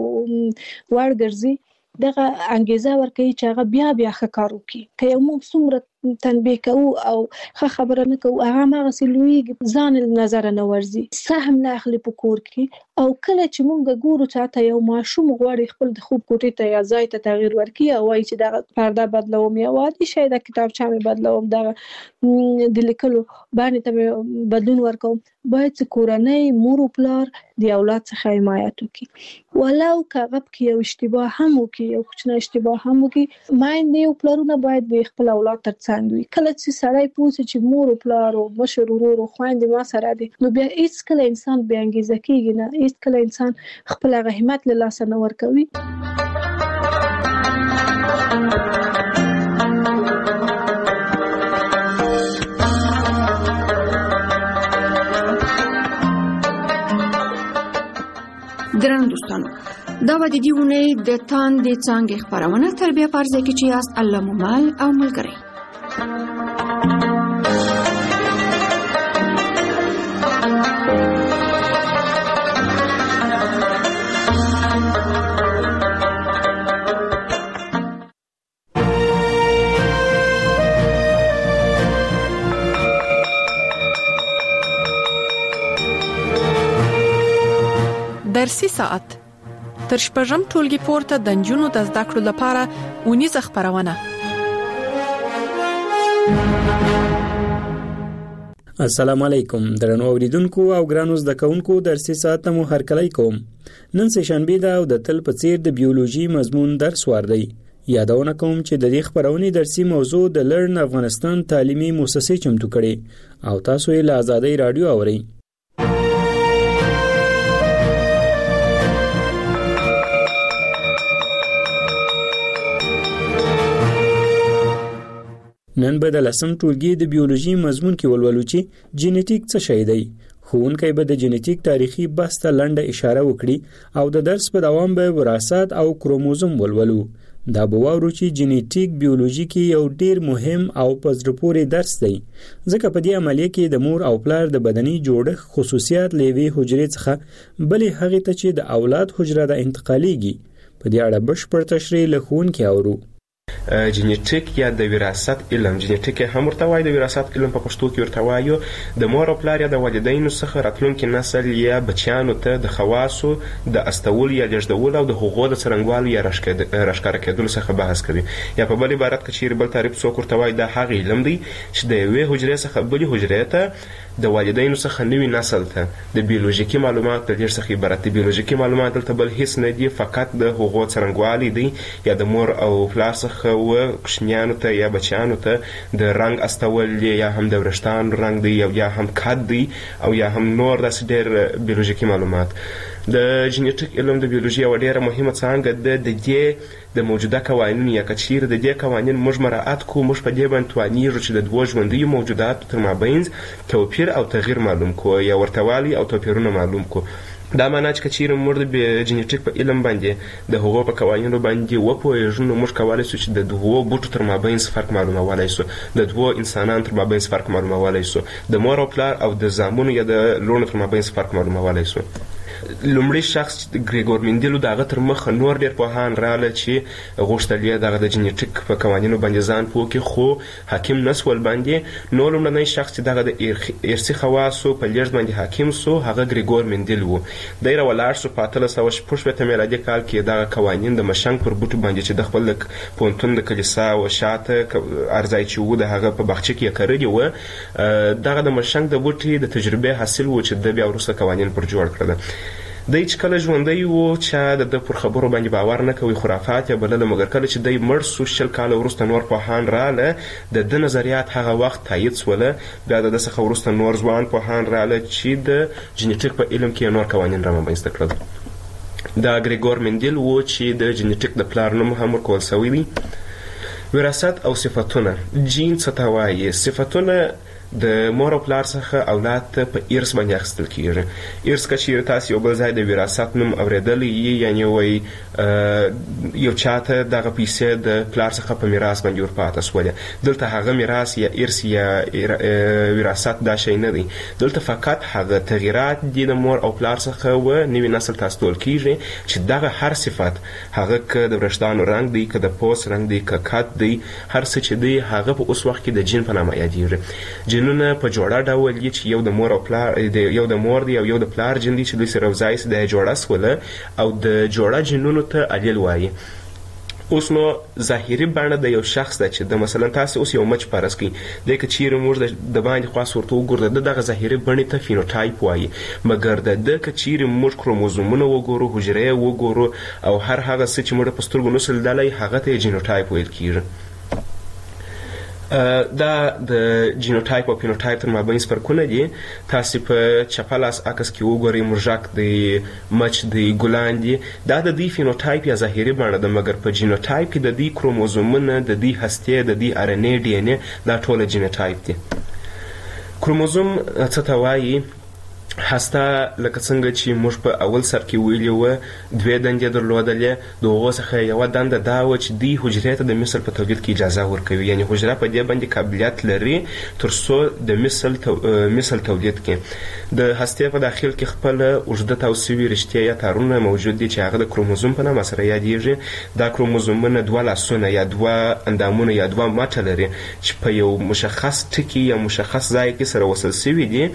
وړ ګرځي، دغه انګیزه ورکوي چې هغه بیا بیا ښه کار وکړي. که یو موږ څومره تنبیه کوو او ښه خبره نه کوو، هغه هماغسې لویږي، ځان له نظره نه ورځي، سهم نه اخلي په کور کې. او کله چې موږ ګورو چې حتی یو ماشوم غواړي خپل د خوب کوټې ته یا ځای ته تغییر ورکړي او وایي چې دغه پرده بدلوم یا عادي شی د کتابچه مې بدلوم، دغه د لیکلو باندې ته بدلون ورکوم، باید چې کورنۍ مور او پلار د اولاد څخه حمایت وکړي. ولو که هغه پکې یو اشتباه هم وکړي، یو کوچنی اشتباه هم وکړي، میندې او پلارونه باید د خپل اولاد ترڅنګ وي. کله چې سړی پوه شي چې مور او پلار او مشر ورور او خویندې ما سره دي، نو بیا هیڅ کله انسان بې انګیزه کېږي نه، هیڅ کله انسان خپل هغه همت له لاسه نه ورکوي. ګرانو دوستانو، دا به د دې اونۍ د تاندې څانګې خپرونه تربیه په ارزه کې چې یاست الله مو مل او ملګری. درسي ساعت تر شپږم ټولګي پورته د نجونو د زده کړو لپاره ونیزه خبرونه. السلام علیکم درنو اوریدونکو او ګرانو زده کوونکو درسي ساعت مو هرکلی کوم. نن سه شنبه ده او د تل په څیر د بیولوژي مضمون درس وردی. یادونه کوم چې د دې خبرونې درسي موضوع د لرن افغانستان تعلیمي مؤسسې چمتو کړي او تاسو یې له آزادۍ رادیو اورئ. نن به د لسم ټولګي د بیولوژي مضمون کې ولولو چې جینیټیک څه شی دی. ښوونکی به د جینیټیک تاریخي بحث ته لنډه اشاره وکړي او د درس په دوام به وراثت او کروموزوم ولولو. دا به واورو چې جینیټیک بیولوژي کې یو ډیر مهم او په زړه پورې درس دی ځکه په دې عملیه کې د مور او پلار د بدني جوړښت خصوصیات له یوې حجرې څخه بلې هغې ته چې د اولاد حجره د انتقالیږي. په دې اړه بشپړ تشریح له ښوونکي اورو. جینیټیک یا د وراثت علم، جینیټیک هم ورته وایي، د وراثت علم په پښتو کې ورته وایو. د مور او پلار یا د والدینو څخه راتلونکي نسل یا بچیانو ته د خواصو د استول یا لېږدول او د هغو د څرنګوالي یا راښکاره کېدلو څخه بحث کوي. یا په بل عبارت کې چیرې بل تعریف څوک ورته وایي دا هغه علم دی چې د یوې حجرې څخه بلې حجرې ته د والدینو څخه نوي نسل ته د بیولوژیکي معلومات د لېږد څخه عبارت دي. بیولوژیکي معلومات دلته بل هیڅ نه دي، فقط د هغو څرنګوالي دی یا د مور او پلار څخه و کوچنیانو ته یا بچیانو ته د رنګ استول دی یا هم د وریښتانو رنګ دی یا هم قد دی او یا هم نور داسې ډېر بیولوژیکي معلومات. د جینیټیک علم د بیولوژي یوه ډېره مهمه څانګه ده. د دې د موجوده قوانین یا که چیرې د دې قوانین موږ مراعات کوو، موږ په دې باندې توانیږو چې د دوو ژوندیو موجوداتو تر مابین توپیر او تغییر معلوم کړو یا ورتهوالی او توپیرونه معلوم کړو. دا معنا چې که چیرې موږ د جینیټیک په علم باندې د هغو په قوانینو باندې وپوهېږو نو موږ کولی شو چې د دوو بوټو تر مابین فرق معلومولی شو، د دوو انسانانو تر مابین فرق معلومولی شو، د مور او پلار او د زامنو یا د لوڼو تر مابین فرق معلومولی شو. لومړی شخص ګریګور مندیلو د هغه تر مخه نور ډېر پوهان راغله چې غوښتل یې دغه د جینیټیک په قوانینو باندې ځان پوه کړي، خو حاکم نه سول باندې. نو لومړنی شخص چې دغه د ارثي خواصو په لېږد باندې حاکم سو هغه ګریګور مندیل و. دی راولاړ سو په اتلس سوه شپږ شپېته میلادي کال کې دغه قوانین د مشنګ پر بوټو باندې چې د خپل د پوهنتون د کلیسا و شاته ارځای چې و د هغه په باغچه کې یې کرلي وه، دغه د مشنګ د بوټي د تجربې حاصل و چې د بیا وروسته قوانین پر جوړ کړل. دی چې کله ژوندی و چا د ده پر خبرو باندې باور نه کوي، خرافات یا بلله، مګر کله چې دی مړ سو شل کاله وروسته نور پوهان راله د ده نظریات هغه وخت تایید سوله. بیا د ده څخه وروسته نور ځوان پوهان راله چې د جینیټیک په علم کې نور قوانین رامنځته کړل. دا ګریګور مندیل و چې د جینیټیک د پلار نوم هم ورکول سوی دی. وراثت او صفتونه. جین څه ته وایي؟ صفتونه د مور او پلار څخه اولاد ته په ارث باندې اخیستل کېږي. ارث که چیرې تاسو یو بل ځای د وراثت نوم اورېدلی یي، یعنې وایي یو چاته دغه پیسې د پلار څخه په میراث باندې ورپاته سولې. دلته هغه میراث یا ارث یا وراثت دا شی نه دی، دلته فقط هغه تغییرات دي د مور او پلار څخه و نوي نسل ته استول کېږي چې دغه هر صفت، هغه که د وریښتانو رنګ دی، که د پوست رنګ دی، که قد دی، هر څه چې دی هغه په اوس وخت کې د جین په نامه یادېږي. جینونه په جوړه ډول دي چې یو د مور او پلار یو د مور دی او یو د پلار جین دی چې دوی سره یوځای سي د جوړه سوله او د جوړه جینونو ته الیل وایي. اوس نو ظاهري بڼه د یو شخص ده چې د مثلا تاسو اوس یو مچ فرض کړئ، دی که چیرې موږ د باندې خواص ورته وګورو د دغه ظاهري بڼې ته فینوټایپ وایي، مګر د ده که چیرې موږ کروموزومونه وګورو، حجرې وګورو او هر هغه څه چې موږ په سترګو نسو لیدلی هغه ته یې جینوټایپ ویل کېږي. دا د جینوټایپ او فینوټایپ تر مابین فرقونه دي. تاسو په چپه لاس عکس کې وګورئ، موږک دی، مچ دی، ګلان دي، دا د دې فینوټایپ یا ظاهري بڼه ده، مګر په جینوټایپ کې د دې کروموزومونه، د دې هستې، د دې ار ان اے ډي ان اے دا ټوله جینوټایپ دي. کروموزوم څه ته وایي؟ هسته لکه څنګه چې موږ په اول سر کې ویلي وه دوې دندې درلودلې، د هغو څخه یوه دنده دا وه چې دوی حجرې ته د مثل په تولید کې اجازه ورکوي، یعنې حجره په دې باندې قابلیت لري تر څو د مثل تو... مثل تولید کړي. د هستې په داخل کې خپله اوږده تاو سوي رشتې یا تارونه موجود دي چې هغه د کروموزوم په نامه سره یادېږي. دا کروموزومونه دوه لاسونه یا دوه اندامونه یا دوه مټه لري چې په یو مشخص ټکي یا مشخص ځای کې سره وصل سوي دي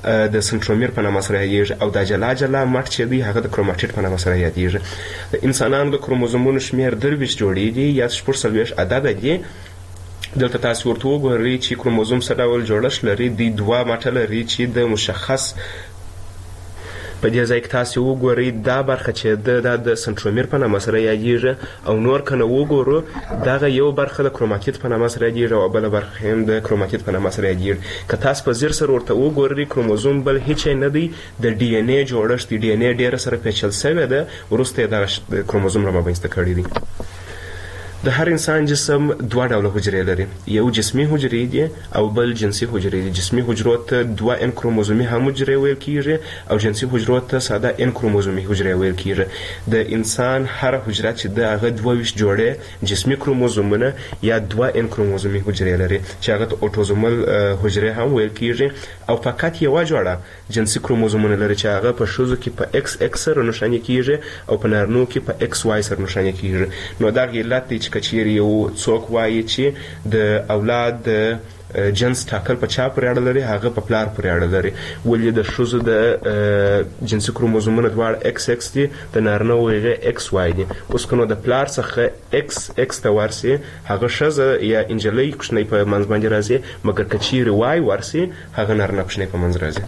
د سنټرومیر په نامه سره یادیږي او دا جلا جلا مټ چې دی هغه د کروماټیډ په نامه سره یادیږي. د انسانانو د کروموزومونو شمیر درویشت جوړیږي یا شپږ څلوېښت عدده دي. دلته تاسو ورته وګورئ چې کروموزوم څه ډول جوړښت لري. دوی دوه مټه لري چې د مشخص په دې ځای کې تاسو وګورئ دا برخه چې د د سنټرومیر په نامه سره یادیږي او نور کنه وګورو دغه یو برخه د کروماتید په نامه سره یادیږي او بل برخه هم د کروماتید په نامه سره یادیږي. که تاسو په زیر سره ورته وګورئ کروموزوم بل هیڅ نه دی، د ډي ان اے جوړښت دی. ډي ان اے ډیره سره پیچل شوی ده، وروسته د کروموزوم را مابینځته کړی دی. د هر انسان جسم دوه ډوله حجرې لري، یو جسمي حجرې دي او بل جنسي حجرې دي. جسمي حجرو ته دوه ان کروموزومي هم حجرې ویل کیږي او جنسي حجرو ته ساده ان کروموزومي حجرې ویل کیږي. د انسان هر حجره چې د هغه دوه ویشت جوړې جسمي کروموزومونه یا دوه ان کروموزومي حجرې لري چې هغه ته اوټوزومل حجرې هم ویل کیږي او فقط یو جوړه جنسي کروموزومونه لري چې هغه په ښځو کې په ایکس ایکس سره نښاني کیږي او په نارینو کې په ایکس واي سره نښاني کیږي. نو دا علت دی چې کچیر یو څوک وایي چې د اولاد د جنس ټاکل په چا پورې اړه لري، هغه په پلار پورې اړه لري. ولې د ښځو د جنسي کروموزومونه دواړه ایکس ایکس دي، د نارینه هغه ایکس واي دي. اوس که نو د پلار څخه ایکس ایکس ته ورسي هغه ښځه یا انجلۍ کوچنۍ په منځ باندې راځي، مګر که چیرې واي ورسي هغه نارینه کوچنۍ په منځ راځي.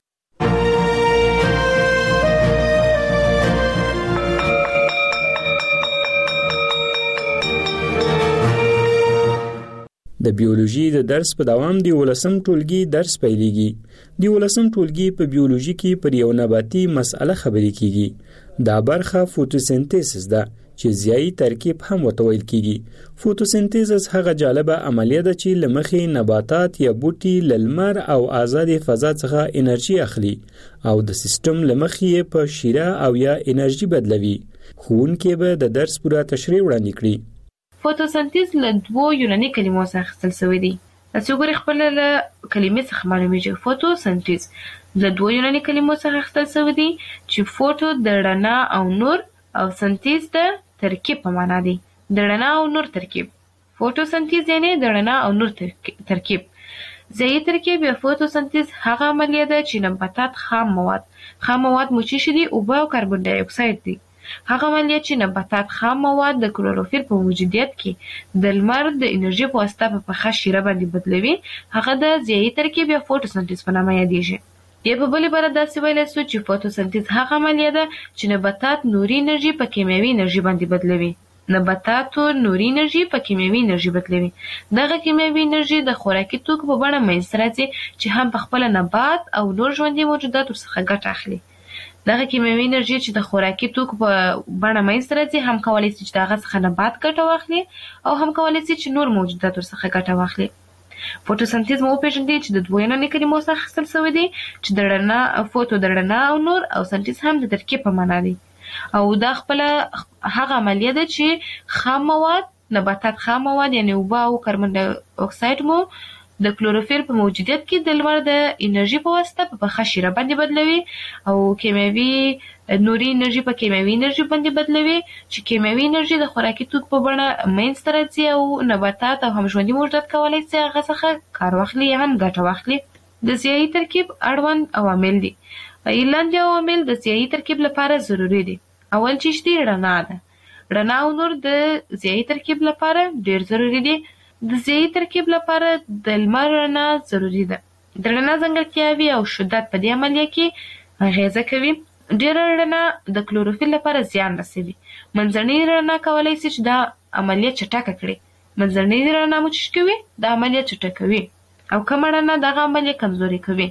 د بیولوژي د درس په دوام د ولسم ټولګي درس پیلېږي. د ولسم ټولګي په بیولوژي کې پر یو نباتي مسأله خبرې کیږي. دا برخه فوتوسنتیسس ده چې ضیایي ترکیب هم ورته ویل کیږي. فوتوسنتیسس هغه جالبه عملیه ده چې له مخې نباتات یا بوټي له لمر او آزاد فضا څخه انرژي اخلي او د سیستم له مخې په شیره او یا انرژي بدلوي. ښوونکی به د درس پوره تشریح وړاندې کړي. فوتوسنتیز له دوو یوناني کلمو څخه اخیستل شوی دی. تاسو ګورئ خپله له کلمې څخه معلومیږي. فوتوسنتیز له دوو یوناني کلمو څخه اخیستل شوی دی چې فوتو د رڼا او نور او سنتیز د ترکیب په معنا دی. د رڼا او نور ترکیب. فوتوسنتیز یعنی د رڼا او نور ترکیب. ضیایي ترکیب یا فوتوسنتیز هغه عملیه ده چې نباتات خام مواد خام مواد مو چې دي اوبه او کاربن ډای اکساید دي. هغه عملیه چې نباتات خام مواد د کلوروفیل په موجودیت کې د لمر د انرژي په واسطه په پخه شیره باندې بدلوي، هغه د ضیایي ترکیب یا فوتوسنتیز په نامه یادیږي. یا په بلې باره داسې ویلی سو چې فوتوسنتیز هغه عملیه ده چې نباتات نوري انرژي په کیمیاوي انرژي باندې بدلوي. نباتاتو نوري انرژي په کیمیاوي انرژي بدلوي. دغه کیمیاوي انرژي د خوراکي توکو په بڼه منځته راځي چې هم په خپله نبات او نور ژوندي موجودات ورڅخه ګټه اخلي. دغه کیمیاوي انرژي چې د خوراکي توکو په بڼه منځته راځي هم کولی شي چې د هغه څخه نبات ګټه واخلي او هم کولی شي چې نور موجودات ورڅخه ګټه واخلي. فوتوسنتیز مو وپېژندئ چې د دوو یوناني کلمو څخه اخیستل شوی دی چې د رڼا فوتو د رڼا او نور او سنتیز هم د ترکیب په معنا دی. او دا خپله هغه عملیه ده چې خام مواد نباتات خام مواد یعنی اوبه او کاربن ډای اکساید مو د کلوروفیل په موجودیت کې د لمر د انرژي په واسطه په پخه شیره باندې بدلوي او کیمیاوي نوري انرژي په کیمیاوي انرژي باندې بدلوي چې کیمیاوي انرژي د خوراکي توکو په بڼه منځته راځي او نباتات او هم ژوندي موجودات کولی شي هغه څخه کار واخلي یا هم ګټه واخلي. د ضیایي ترکیب اړوند عوامل دي. لاندې عوامل د ضیایي ترکیب لپاره ضروري دي. اول چې دی رڼا ده. رڼا او نور د ضیایي ترکیب لپاره ډیر ضروري دي. د ضیایي ترکیب لپاره د لمر رڼا ضروري ده. د رڼا ځانګړتیاوې او شدت په دې عملیه کې اغیزه کوي. ډیره رڼا د کلوروفیل لپاره زیان رسوي. منځنۍ رڼا کولی شي چې دا عملیه چټکه کړي. منځنۍ رڼا مو چې کوي دا عملیه چټکوي او کمه رڼا دغه عملیه کمزوري کوي.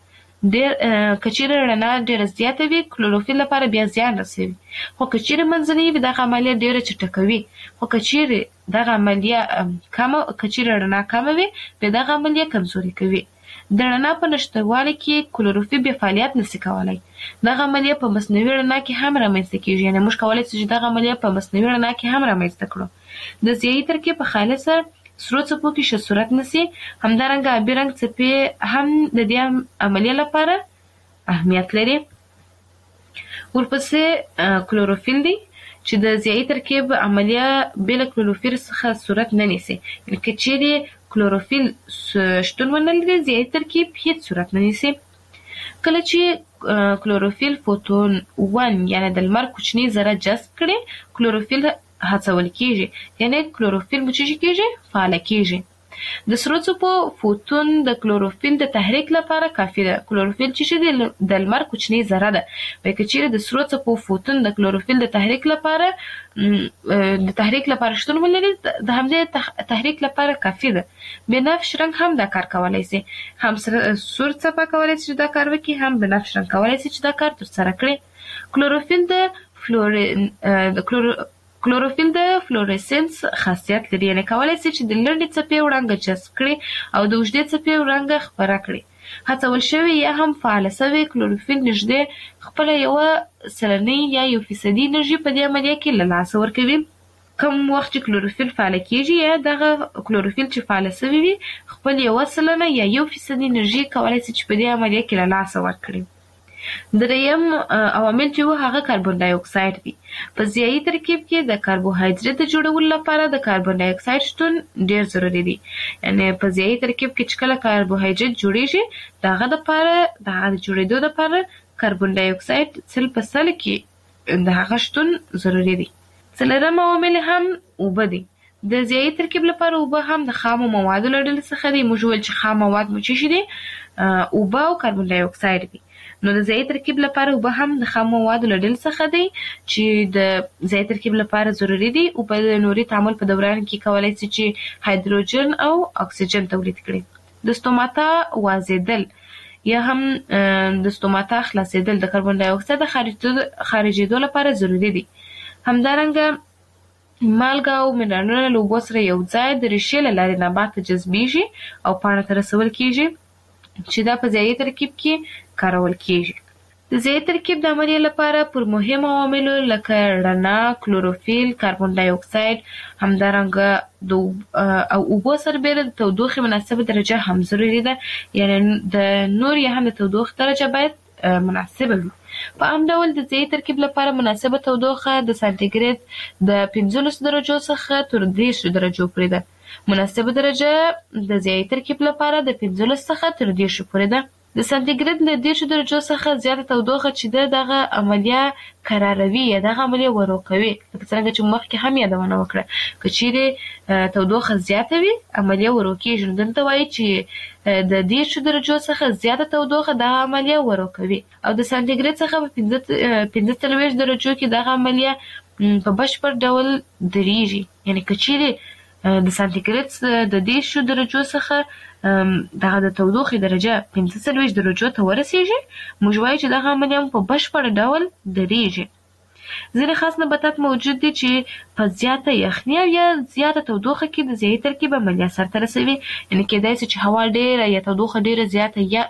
ډیر کچیره رڼا ډیره زیاته وي کلوروفیل لپاره بیا زیان رسوي، خو کچیره منځنۍ وي دغه عملیه ډیره چټکوي. خو کچیره دغه عملیه کمه کچیره رڼا کمه وي بیا دغه عملیه کمزوري کوي. د رڼا په نشتوالي کې کلوروفیل بیا فعالیت نشي کولی. دغه عملیه په مصنوعي رڼا کې هم رامنځته کیږي، یعنې موږ کولی شو چې دغه عملیه په مصنوعي رڼا کې هم رامنځته کړو. د ضیایي ترکیب په خالصه سرو څپو کې ښه صورت نیسي. همدارنګه آبي رنګ څپې هم د دې عملیې لپاره اهمیت لري. ورپسې کلوروفیل دی چې د ضیایي ترکیب عملیه بې له کلوروفیل څخه صورت نه نیسي. که چیرې کلوروفیل شتون ونه لري ضیایي ترکیب هیڅ صورت نه نیسي. کله چې کلوروفیل فوتون ون یعنی د لمر کوچنی ذره جذب کړي کلوروفیل هڅول کیږي یعنی کلوروفیل مچ کیږي فعال کیږي د سرو څپو فوتون د کلوروفیل د تحریک لپاره کافي ده کلوروفیل چې د لمر کوچنی ذره ده وایي که چیرې د سرو څپو فوتون د کلوروفیل د تحریک لپاره د تحریک لپاره شتون ولري د همدې تحریک لپاره کافي ده بنفش رنګ هم دا کار کولای شي هم سور څپه کولای شي دا کار وکړي هم بنفش رنګ کولای شي چې دا کار ترسره کړي کلوروفیل د فلورین د کلورو کلوروفیل د فلورسنس خاصیت لري یعنی کولای شي چې د لنډې څپې وړانګه جذب کړي او د اوږدې څپې وړانګه خپره کړي هڅول شوی یا هم فعال شوی کلوروفیل نږدې خپل یو سلنی یا یو فیصدي انرژي په دې عملیه کې له لاسه ورکوي کوم وخت چې کلوروفیل فعال کیږي یا دغه کلوروفیل چې فعال شوی وي خپل یو سلنه یا یو فیصدي انرژي کولای شي چې په دې عملیه کې له لاسه ورکړي دریم عوامل چې وو هغه کاربن ډای اکساید دي په ضیايي ترکیب کې د کاربوهایډریټ د جوړولو لپاره د کاربن ډای اکساید شتون ډیر ضروری دی یعنی په ضیايي ترکیب کې چې کله کاربوهایډریټ جوړیږي دغه د لپاره دغه د جوړېدو لپاره کاربن ډای اکساید سل په سل کې د هغه شتون ضروری دی څلورم عوامل هم اوبه دي د ضیايي ترکیب لپاره اوبه هم د خامو موادو له ډلې څخه دي موږ ویل چې خام مواد مو څه دي اوبه او کاربن ډای اکساید دي نو د ضیايي ترکیب لپاره اوبه هم د خام موادو له ډلې څخه دي چې د ضیايي ترکیب لپاره ضروری دي او په نوري تعامل په دوران کې کولای شي چې هایدروجن او اکسیجن تولید کړي د ستوماتا وازیدل یا هم د ستوماتا خلاصیدل د کاربن ډای اکساید خارجېدو لپاره ضروری دي همدارنګه مالګه او منرالونه له اوبو سره یو ځای د ریښې له لارې نبات ته جذبیږي او پاڼه ته رسول کیږي چې دا په ضیايي ترکیب کې کارول کیږي د ضیايي ترکیب د عملیې لپاره پر مهم عواملو لکه رڼا کلوروفیل کاربن ډای اکساید همدارنګه د او اوبو سربېره د تودوخې مناسبه درجه هم ضروري ده یعنی د نور یا هم د تودوخې درجه باید مناسبه وي په عام ډول د ضیايي ترکیب لپاره مناسبه تودوخه د سانتیګریډ د پنځلس درجو څخه تر دېرش درجو پورې ده مناسبه درجه د ضیايي ترکیب لپاره د پنځلس څخه تر دېرش پورې ده د سانتیګریډ له دېرش درجو څخه زیاته تودوخه چې دغه عملیه کراروي یا دغه عملیه ورو کوي لکه څنګه چې مخکې هم یادونه وکړه که چیرې تودوخه زیاته وي عملیه ورو کیږي نو دلته وایي چې د دېرش درجو څخه زیاته تودوخه دغه عملیه ورو کوي او د سانتیګریډ څخه په پنځه څلوېښت درجو کې دغه عملیه په بشپړ ډول درېږي یعنی که چیرې د سانتیګریډ د دېرش درجو څخه دغه د تودوخې درجه پنځه څلوېښت درجو ته ورسیږي موږ وایو چې دغه عملیه په بشپړ ډول درېږي ځینې خاص نباتات موجود دي چې په زیاته یخني او یا زیاته تودوخه کې د ضیايي ترکیب عملیه سرته رسوي یعنی کېدای شي چې هوا ډیره یا تودوخه ډیره زیاته یا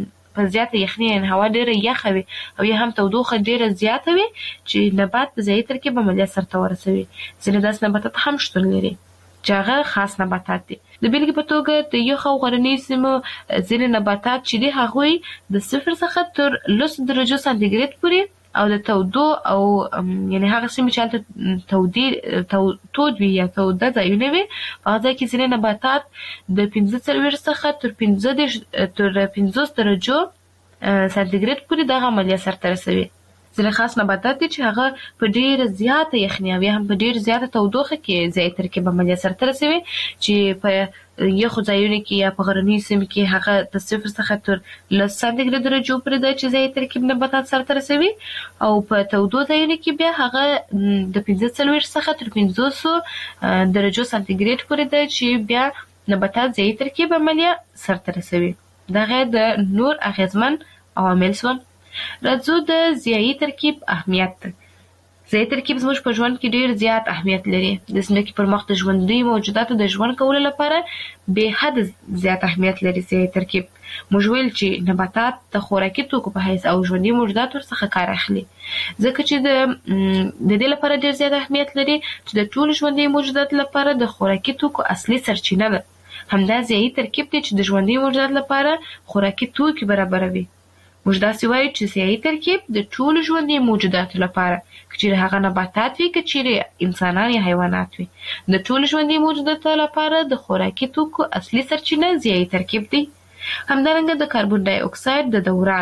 په زیاته یخني یعنی هوا ډیره یخه وي او یا هم تودوخه ډیره زیاته وي چې نبات د ضیايي ترکیب عملیه سرته ورسوي ځینې داسې نباتات هم شتون لري چې هغه خاص نباتات دي د بیلګې په توګه د یخ او غرنیو سیمو ځینې نباتات چې دي هغوی د صفر څخه تر لس درجو سانتیګریډ پورې او د تودو او یعنی هغه سیمې چې هلته تودې تود وي یا توده ځایونه وي په هغه ځای کې ځینې نباتات د پنځه څلوېښت څخه تر پنځه دېرش تر پنځوس درجو سانتیګریډ پورې دغه عملیه سرته رسوي ځینې خاص نباتات دي چې هغه په ډیره زیاته یخني او یا هم په ډیره زیاته تودوخه کې ضیايي ترکیب عملیه سرته رسوي چې په یخو ځایونو کې یا په غرنیو سیمو کې هغه د صفر څخه تر لس سانتیګریډ درجو پورې ده چې ضیايي ترکیب نباتات سرته رسوي او په تودو ځایونو کې بیا هغه د پنځه څلوېښت څخه تر پنځوسو درجو سانتیګریډ پورې ده چې بیا نباتات ضیايي ترکیب عملیه سرته رسوي دغه د نور اغیزمن عوامل شول راځو د ضیايي ترکیب اهمیت ضیايي ترکیب زموږ په ژوند کې ډیر زیات اهمیت لري د ځمکې پر مخ د ژوندیو موجوداتو د ژوند کولو لپاره بې حد زیات اهمیت لري ضیايي ترکیب موږ ویل چې نباتات د خوراکي توکو په حیث او ژوندي موجودات ورڅخه کار اخلي ځکه چې د د دې لپاره ډیر زیات اهمیت لري چې د ټولو ژوندي موجوداتو لپاره د خوراکي توکو اصلي سرچینه ده همدا ضیايي ترکیب دی چې د ژوندي موجوداتو لپاره خوراکي توکي برابروي موږ داسې وایو چې ضیايي ترکیب د ټولو ژوندي موجوداتو لپاره که چیرې هغه نباتات وي که چیرې انسانان یا حیوانات وي د ټولو ژوندي موجوداتو لپاره د خوراکي توکو اصلي سرچینه ضیايي ترکیب دی همدارنګه د کاربن ډای اکساید د دوران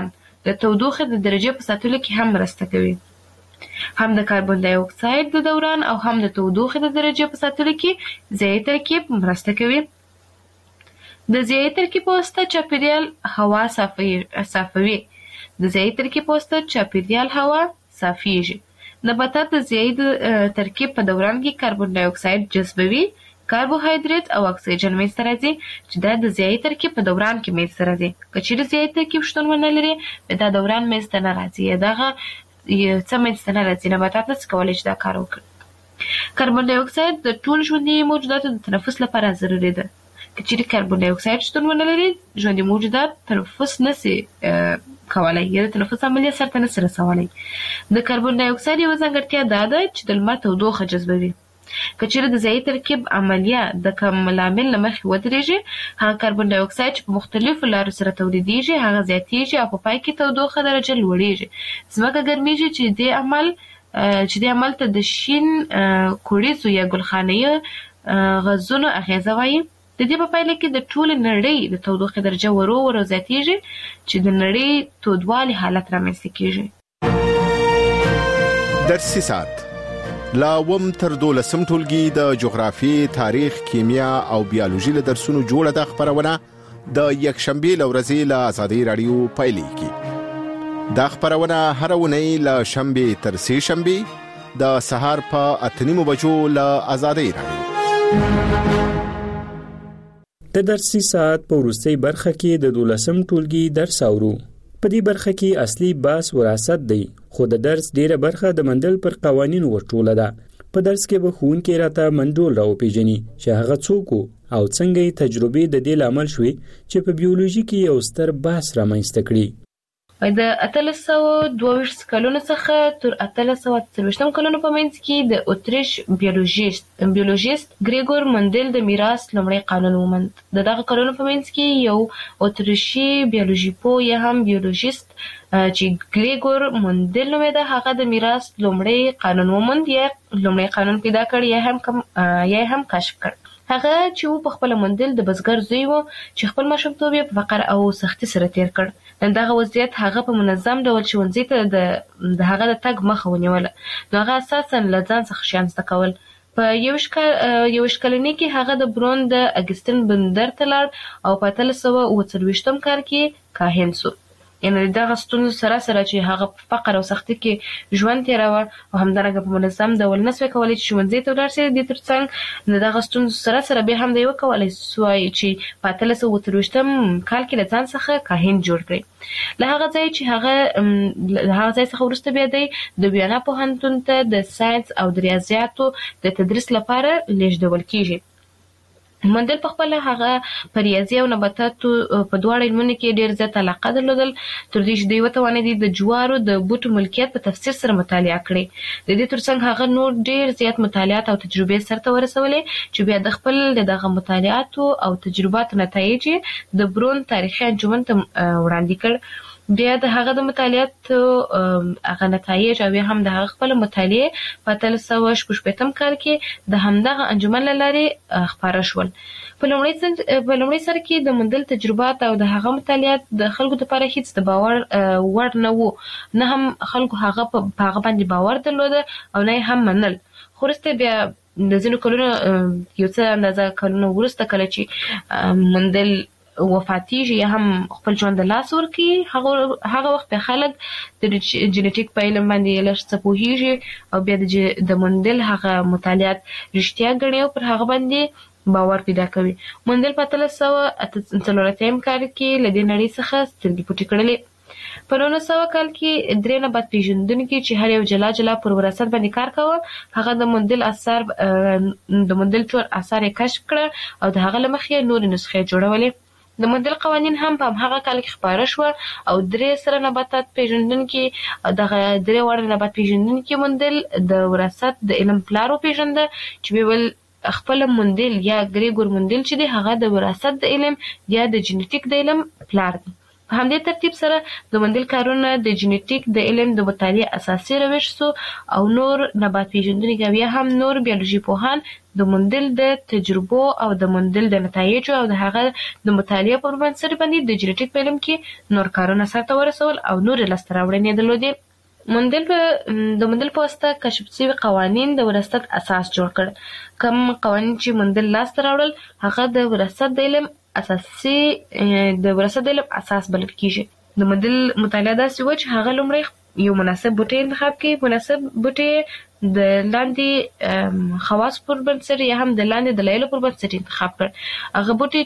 د تودوخې د درجې په ساتلو کې هم مرسته کوي. هم د کاربن ډای اکساید د دوران او هم د تودوخې د درجې په ساتلو کې ضایع ترکیب مرسته کوي. د ضایع ترکیب په واسطه چاپیریال هوا صافوي. د ضایع ترکیب په واسطه چاپیریال هوا صافیږي. نباتات د ضایع ترکیب په دوران کې کاربن ډای اکساید جذبوي، کاربوهایدریت او اکسیجن منځته راځي چې دا د ضایع ترکیب په دوران کې منځته راځي. که چیرې ضایع ترکیب شتون ونه لري دا دوران منځته نه راځي. دغه څه منځته نه راځي. نباتات نشي کولی چې دا کار وکړي. کاربن ډای اکساید د ټولو ژوندي موجوداتو د تنفس لپاره ضروري ده. که چیرې کاربن ډای اکساید شتون ونه لري ژوندي موجودات تنفس نشي کولای یا د تنفس عملیه سرته نشي رسولی. د کاربن ډای اکساید یوه ځانګړتیا دا ده چې د لمر تودوخه جذبوي. که چیرې د ضایع ترکیب عملیه د کوم لامل له مخې ودرېږي هغه کاربن ډای اکساید چې په مختلفو لارو سره تولیدېږي هغه زیاتېږي او په پای کې تودوخه درجه لوړېږي. ځمکه ګرمېږي چې دې عمل چې دې عمل ته د شین کوړیزو یا ګلخانه‌یي غازونو اغیزه وایي. د دې په پایله کې د ټولې نړۍ د تودوخې درجه ورو ورو زیاتېږي چې د نړۍ تودوالي حالت رامنځته کېږي. درسي ساعت لا وم تر دولسم ټولګي د جغرافي، تاریخ، کیمیا او بیولوژي له درسونو جوړه د خبرونه د یکشنبه لورځي له آزادۍ رادیو پایلیږي. دا خبرونه هر اونۍ له شنبه تر سه شنبه د سهار په اتنیمو بجو له آزادۍ رادیو. د درسي ساعت په وروستۍ برخه کې د دولسم ټولګي درس اورو. په دې برخه کې اصلي باس وراثت دی خو د درس ډیره برخه د مندل پر قوانینو ورټوله ده. په درس کې به ښوونکی راته منډول راوپېژني چې هغه څوک او څنګه یې تجربې د دې لامل شوې چې په بیولوژي کې یو ستر بحث رامنځته کړي. د اتلس سوه دوه ویشت کلونو څخه تر اتلس سوه اته څلوېښتم کلونو په منځ کې د اتریش بیولوژیست بیولوژیست ګریګور مندل د میراث لومړی قانون وموند. د دغه کلونو په منځ کې یو اتریشي بیولوژي پوه یا هم بیولوژیست چې ګریګور مندل نومېده هغه د میراث لومړی قانون وموند یا لومړی قانون پیدا کړ یا هم یا هم کشف کړ. هغه چې په خپل مندل د بزګر زوی و چې خپل ماشومتوب یې په فقر او سختي سره تیر کړ. دغه وضعیت هغه په منظم ډول ښوونځي ته د د هغه د تګ مخه ونیوله. نو هغه اساسا له ځان څخه شیان زده کول. په یوش یوش کلنۍ کې هغه د برون د اګستین بندر ته لاړ او په اتلس سوه اوه څلوېښتم کال کې کاهن شو. یعنې دغه ستونزو سره سره چې هغه په فقر او سختي کې ژوند تېراوه او همدارنګه په منظم ډول نسوای کولی چې ښوونځي ته ولاړ شي. د دې ترڅنګ د دغه ستونزو سره سره بیا هم دی وکولی سوای چې په اتلس سوه اوه څلوېښتم کال کې له ځان څخه کاهن جوړ کړي. له هغه ځای چې هغه له هغه ځای څخه وروسته بیا دی د ویانا پوهنتون ته د ساینس او د ریاضیاتو د تدریس لپاره لېږدول کېږي. مندل په خپل هغه په ریاضي او نباتاتو په دواړو علمونو کې ډېر زیات علاقه درلودل تر دې چې دوی وتوانېدي د جوارو د بوټو ملکیت په تفصیل سره مطالعه کړي. د دې ترڅنګ هغه نور ډېر زیات مطالعات او تجربې سرته ورسولې چې بیا د خپل دغه مطالعاتو او تجرباتو نتایج د برون تاریخي انجمن ته وړاندې کړ. بیا د هغه د مطالعاتو هغه نتایج او هم د هغه خپل مطالعې په اتلس سوه شپږ شپېتم کال کې د همدغه انجمن له لارې خپاره شول. په لومړي سر کې د مندل تجربات او د هغه مطالعات د خلکو لپاره هیڅ د باور وړ نه وو، نه هم خلکو هغه په هغه باندې باور درلوده او نه هم منل. خو وروسته بیا د ځینو کلونو یو څه اندازه کلونو وروسته کله چې مندل وفاتیږي یا هم خپل ژوند د لاس ورکوي هغه هغه وخت بیا خلک د جینیټیک په علم باندې لږ څه پوهېږي او بیا د مندل هغه مطالعات رښتیا ګڼي او پر هغه باندې باور پیدا کوي. مندل په اتلس سوه اته څلور اتیا کال کې له دې نړۍ څخه سترګې پټې کړلې. په نولس سوه کال کې درې نبات پیژندونکي چې هر یو جلا جلا پر وراثت باندې کار کاوه هغه د مندل اثار د مندل ټول اثار یې کشف کړه او د هغه له مخې نورې نسخې جوړولې. د مندل قوانین هم په هغه کال کې خپاره شوه او درې سره نباتات پیژندونکي دغه درې واړه نبات پیژندونکي مندل د وراثت د علم پلار وپېژنده چې ویل خپل مندل یا ګریګور مندل چې دی هغه د وراثت د علم یا د جینیټیک د علم پلار دی. په همدې ترتیب سره د مندل کارونه د جینیټیک د علم د مطالعې اساسي روش سو او نور نبات پیژندونکي بیا هم نور بیولوژي پوهان د مندل د تجربو او د مندل د نتایجو او د هغه د مطالعې پر بنسټ باندې د جینیټیک علم کې نور کارونه سره ورسول او نور لاسته راوړنې درلودې. مندل د مندل په واسطه کشف شوي قوانین د وراثت اساس جوړ کړ. کوم قوانین چې مندل لاسته راوړل هغه د وراثت د علم اساسي د وراثت علم اساس بلل کیږي. د مندل مطالعه داسې و چې هغه لومړی یو مناسب بوټی انتخاب کړي. مناسب بوټی د لاندې خواص پر بنسټ یا هم د لاندې دلایلو پر بنسټ انتخاب کړ. هغه بوټی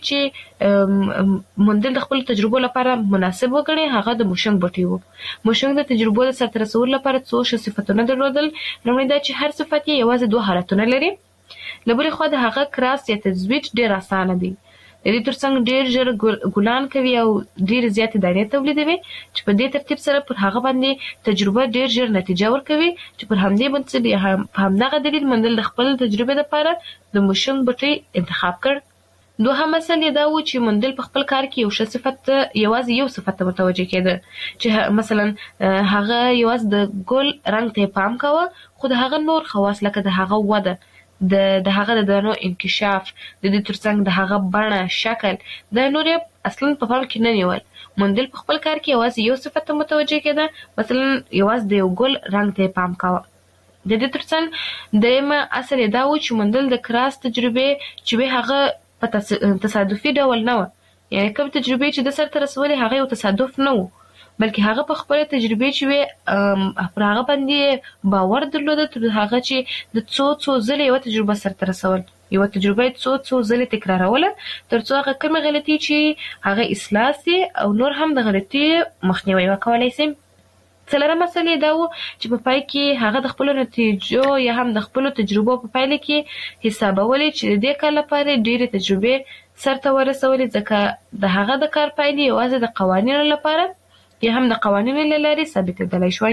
چې مندل د خپل تجربو لپاره مناسب وګڼي هغه د موشنګ بوټی و. موشنګ د تجربو د سرته رسولو لپاره څو صفتونه درلودل. لومړی دا چې هر صفت یې یوازې دوه حالتونه لري. له بلې خوا د هغه کراس یا تزویج ډېر اسانه دی. د دې ترڅنګ ډېر ژر ګلان کوي او ډېر زیاتې دانې تولیدوي چې په دې ترتیب سره پر هغه باندې تجربه ډېر ژر نتیجه ورکوي چې پر همدې بنسټ یا په همدغه دلیل مندل د خپل تجربې لپاره د موشنګ بوټی انتخاب کړ. دوهم مسله دا و چې مندل په خپل کار کې یو ښه صفت یوازې یو صفت ته متوجه کېده چې مثلا هغه یوازې د ګل رنګ ته پام کاوه خو د هغه نور خواص لکه د هغه وده د د هغه د دانو انکشاف د دې ترڅنګ د هغه بڼه شکل د نور اصلا په پام کې نه نیول. مندل په خپل کار کې یوازې یو صفت ته متوجه کېده مثلا یوازې د یو ګل رنګ ته پام کاوه. د دې ترڅنګ دایمه اصل دا و چې مندل د کراس تجربې چې به هغه په تصادفي ډول نه و یعنی کوم تجربې چې د سرته رسولې هغه یو تصادف نه و بلکې هغه په خپل تجربې چې وي پر هغه باندې باور درلوده تر هغه چې د څو څو ځله یو تجربه سرته رسول یو تجربه څو څو ځله تکراروله تر څو هغه کومه غلطي چې هغه اصلاح سي او نور هم د غلطي مخنیوي وکولای شي. څلورمه مسله دا و چې په پای کې هغه د خپل نتیجو یا هم د خپل تجربو په پایله کې حسابولې چې د دې کار لپاره ډېرې تجربې سرته ورسولې ځکه د هغه د کار پایلې یوازې د قوانینو لپاره یا هم د قوانینو له لارې ثابتېدلی شوی.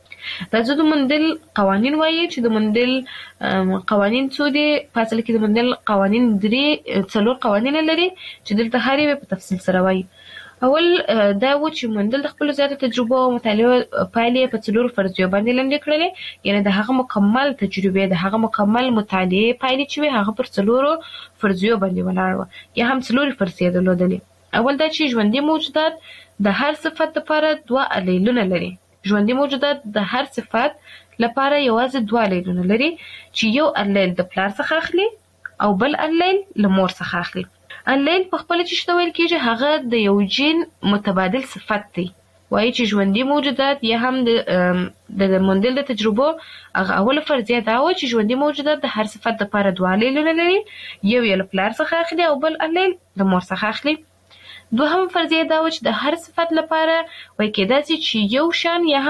راځو د مندل قوانین وایي چې د مندل قوانین څو دي. په اصل کې د مندل قوانین درې څلور قوانین لري چې دلته هر یو په تفصیل سره وایي. اول دا و چې مندل د خپل زیاتو تجربو او مطالعو پایلې په څلورو فرضیو باندې لاندې کړلې یعنی د هغه مکمل تجربې د هغه مکمل مطالعې پایلې چې وي هغه پر څلورو فرضیو باندې ولاړ و یا هم څلورې فرضیې درلودلې. اول دا چې ژوندي موجودات د هر صفت لپاره دوه الیلونه لري. ژوندي موجودات د هر صفت لپاره یوازې دوه الیلونه لري چې یو الیل د پلار څخه اخلي او بل الیل له مور څخه اخلي. الیل په خپل چې شته ویل کېږي هغه د یو جین متبادل صفت دی. وایي چې ژوندي موجودات یا هم د د مندل د تجربو هغه اوله فرضیه دا و چې ژوندي موجودات د هر صفت لپاره دوه الیلونه لري یو یې له پلار څخه اخلي او بل الیل د مور څخه اخلي. دوهم فرضیه دا و چې د هر صفت لپاره وایي کېدای شي چې یو شان یا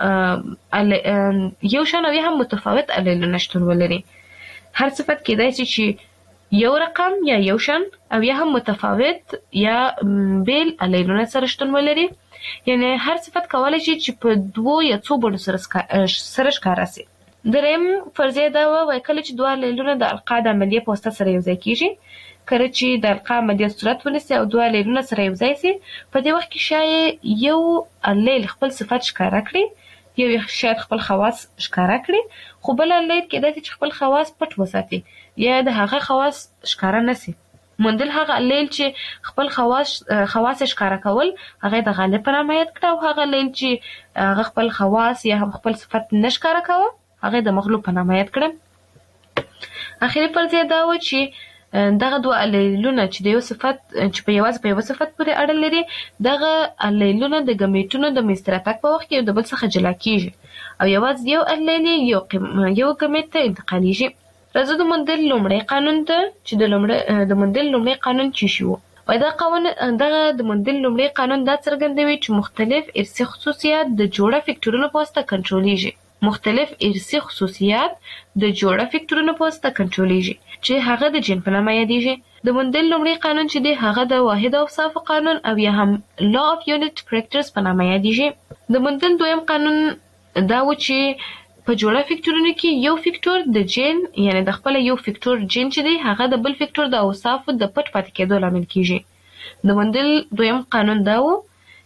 هم یو شان او یا هم متفاوت الیلونه شتون ولري. هر صفت کېدای شي چې یو رقم یا یو شان او یا هم متفاوت یا بیل الیلونه سره شتون ولري. یعنی هر صفت کولای شي چې په دوو یا څو بڼو سره سره ښکاره شي. دریم فرضیه دا و وایي کله چې دوه الیلونه د القا د عملیې په واسطه سره یوځای کېږي کله چې د القا عملیه صورت ونیسي او دوه الیلونه سره یوځای شي په دې وخت کې شاید یو الیل خپل صفت ښکاره کړي یو شاید خپل خواص ښکاره کړي خو بل الیل کېدای شي چې خپل خواص پټ وساتي یا د هغه خواص ښکاره نشي. مندل هغه الیل چې خپل خواص خواص ښکاره کول هغه د غالب په نامه یاد کړه او هغه الیل چې هغه خپل خواص یا هم خپل صفت نه ښکاره کوه هغه د مغلوب په نامه یاد کړه. اخري فرضیه دا و چې دغه دوه الیلونه چې د یو صفت چې په یوازې په یو صفت پورې اړه لري دغه الیلونه د ګمیټونو د مستراتک په وخت کې یو د بل څخه جلا کیږي او یوازې یو الیل یو یو ګمیټ ته انتقالیږي. راځو د مندل لومړی قانون ته چې د لومړی د مندل لومړی قانون څه شی و. وایي دا قانون دغه د مندل لومړی قانون دا څرګندوي چې مختلف ارثي خصوصیات د جوړه فکټورونو په واسطه کنټرولېږي. مختلف ارثي خصوصیات د جوړه فکټورونو په واسطه کنټرولېږي چې هغه د جین په نامه یادېږي. د مندل لومړی قانون چې دی هغه د واحد اوصافو قانون او یا هم لا اف یونټ کریکټرز په نامه یادېږي. د مندل دویم قانون دا و چې په جوړه فکټورونو کې یو فکټور د جین یعنی د خپل یو فکټور جین چې دی هغه د بل فکټور د اوصافو د پټ پاتې کېدو لامل کیږي. د مندل دویم قانون دا و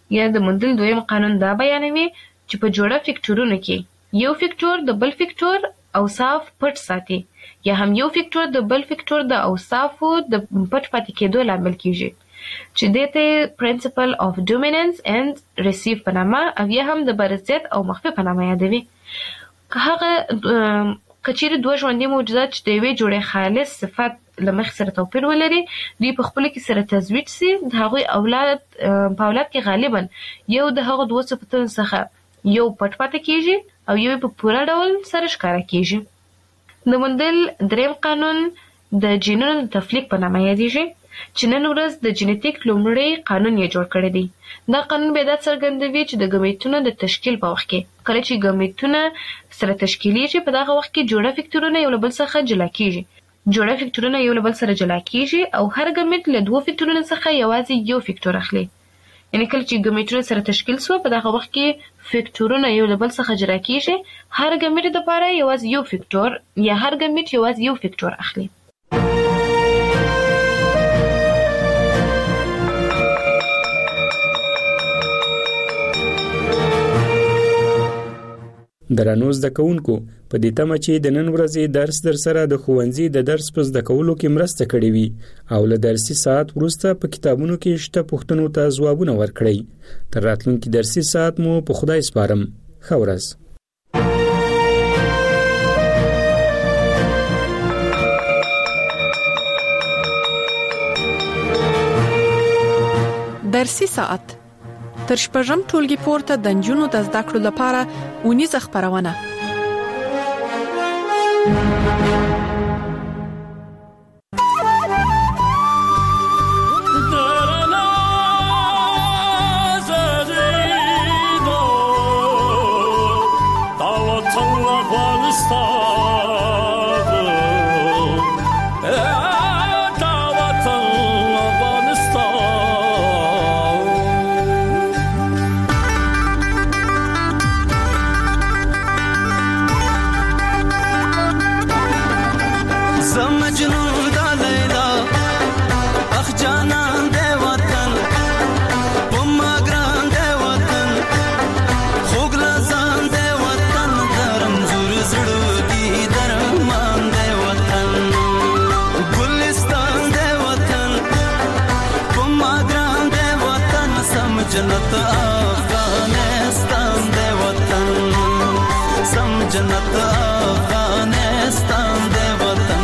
یا د موندل دویم قانون دا بیانوي چې په جوړه فیکټورونو کې یو فیکټور د بل فیکټور اوصاف پټ ساتي یا هم یو فیکټور د بل فیکټور د اوصافو د پټ پاتې کېدو لامل کیږي چې دته پرنسپل اف ډومیننس اند ریسیو په نامه او یا هم د برزیت او مخفي په نامه یادوي. که هغه کچېره دوه ژوندۍ موجودات چې د یوې جوړې خالص صفت لمخ سره توپیر ولري دوی په خپل کې سره تزویج سي د هغوی اولاد په اولاد کې غالبا یو د هغو دوه صفتونو څخه یو پټ پاتې کیږي او یو په پوره ډول سره ښکاره کیږي. د موندل دریم قانون د جینونو د تفلیق په نامه یادېږي چې نن ورځ د جینیټیک لومړی قانون یې جوړ کړی دی. دا قانون به دا څرګندوي چې د ګمیټونو د تشکیل په وخت کې کله چې ګمیټونه سره تشکیلیږي په دغه وخت کې جوړه فیکټورونه یو له بل څخه جلا کیږي. جوړه فیکټورونه یو له بل سره جلا کیږي او هر ګمیټ له دوه فیکټورونو څخه یوازې یو فیکټور اخلي. یعنی کله چې ګمیټونه سره تشکیل شو په دغه وخت کې فیکټورونه یو له بل څخه جلا کیږي. هر ګمیټ لپاره یوازې یو فیکټور یا هر ګمیټ یوازې یو فیکټور اخلي. درنو زده کوونکو په دې تمه چې د نن ورځې درس در سره د ښوونځي د درس په زده کولو کې مرسته کړې وي او له درسي ساعت وروسته په کتابونو کې شته پوښتنو ته ځوابونه ورکړئ. تر راتلونکي درسي ساعت مو په خدای سپارم. ښه ورځ. درسي ساعت تر شپږم ټولګي پورته د نجونو د زده کړو لپاره ونیزه خبرونه. जन्नत अफगानिस्तान दे वतन सम जन्नत अफगानिस्तान दे वतन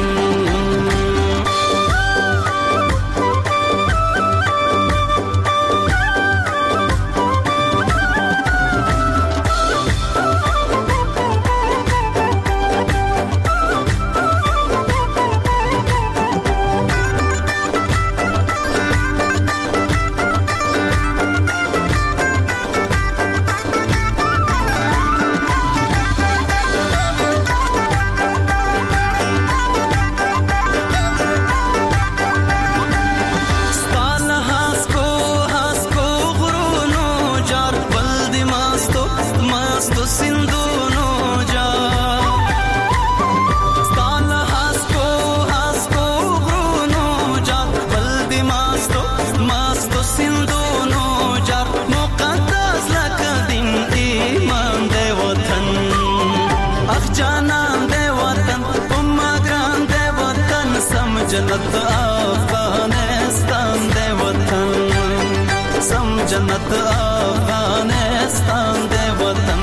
जन्नत अफगानिस्तान दे वतन सम जन्नत अफगानिस्तान दे वतन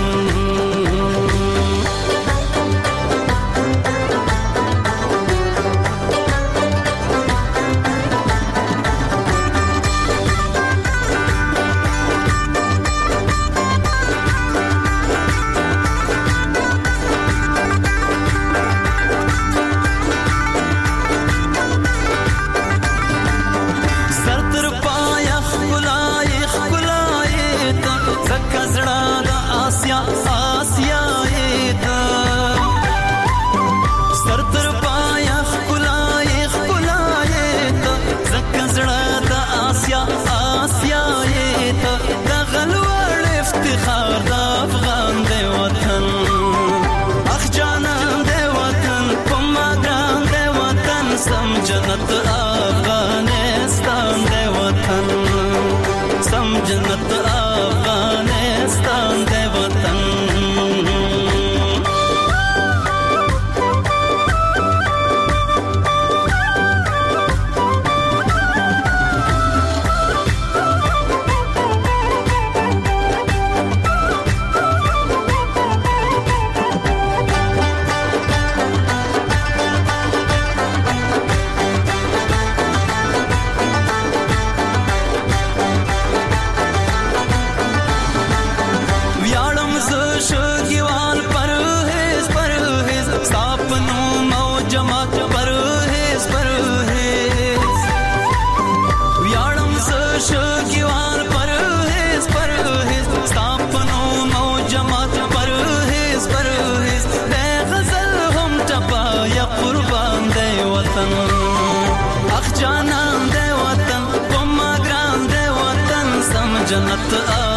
जन्नत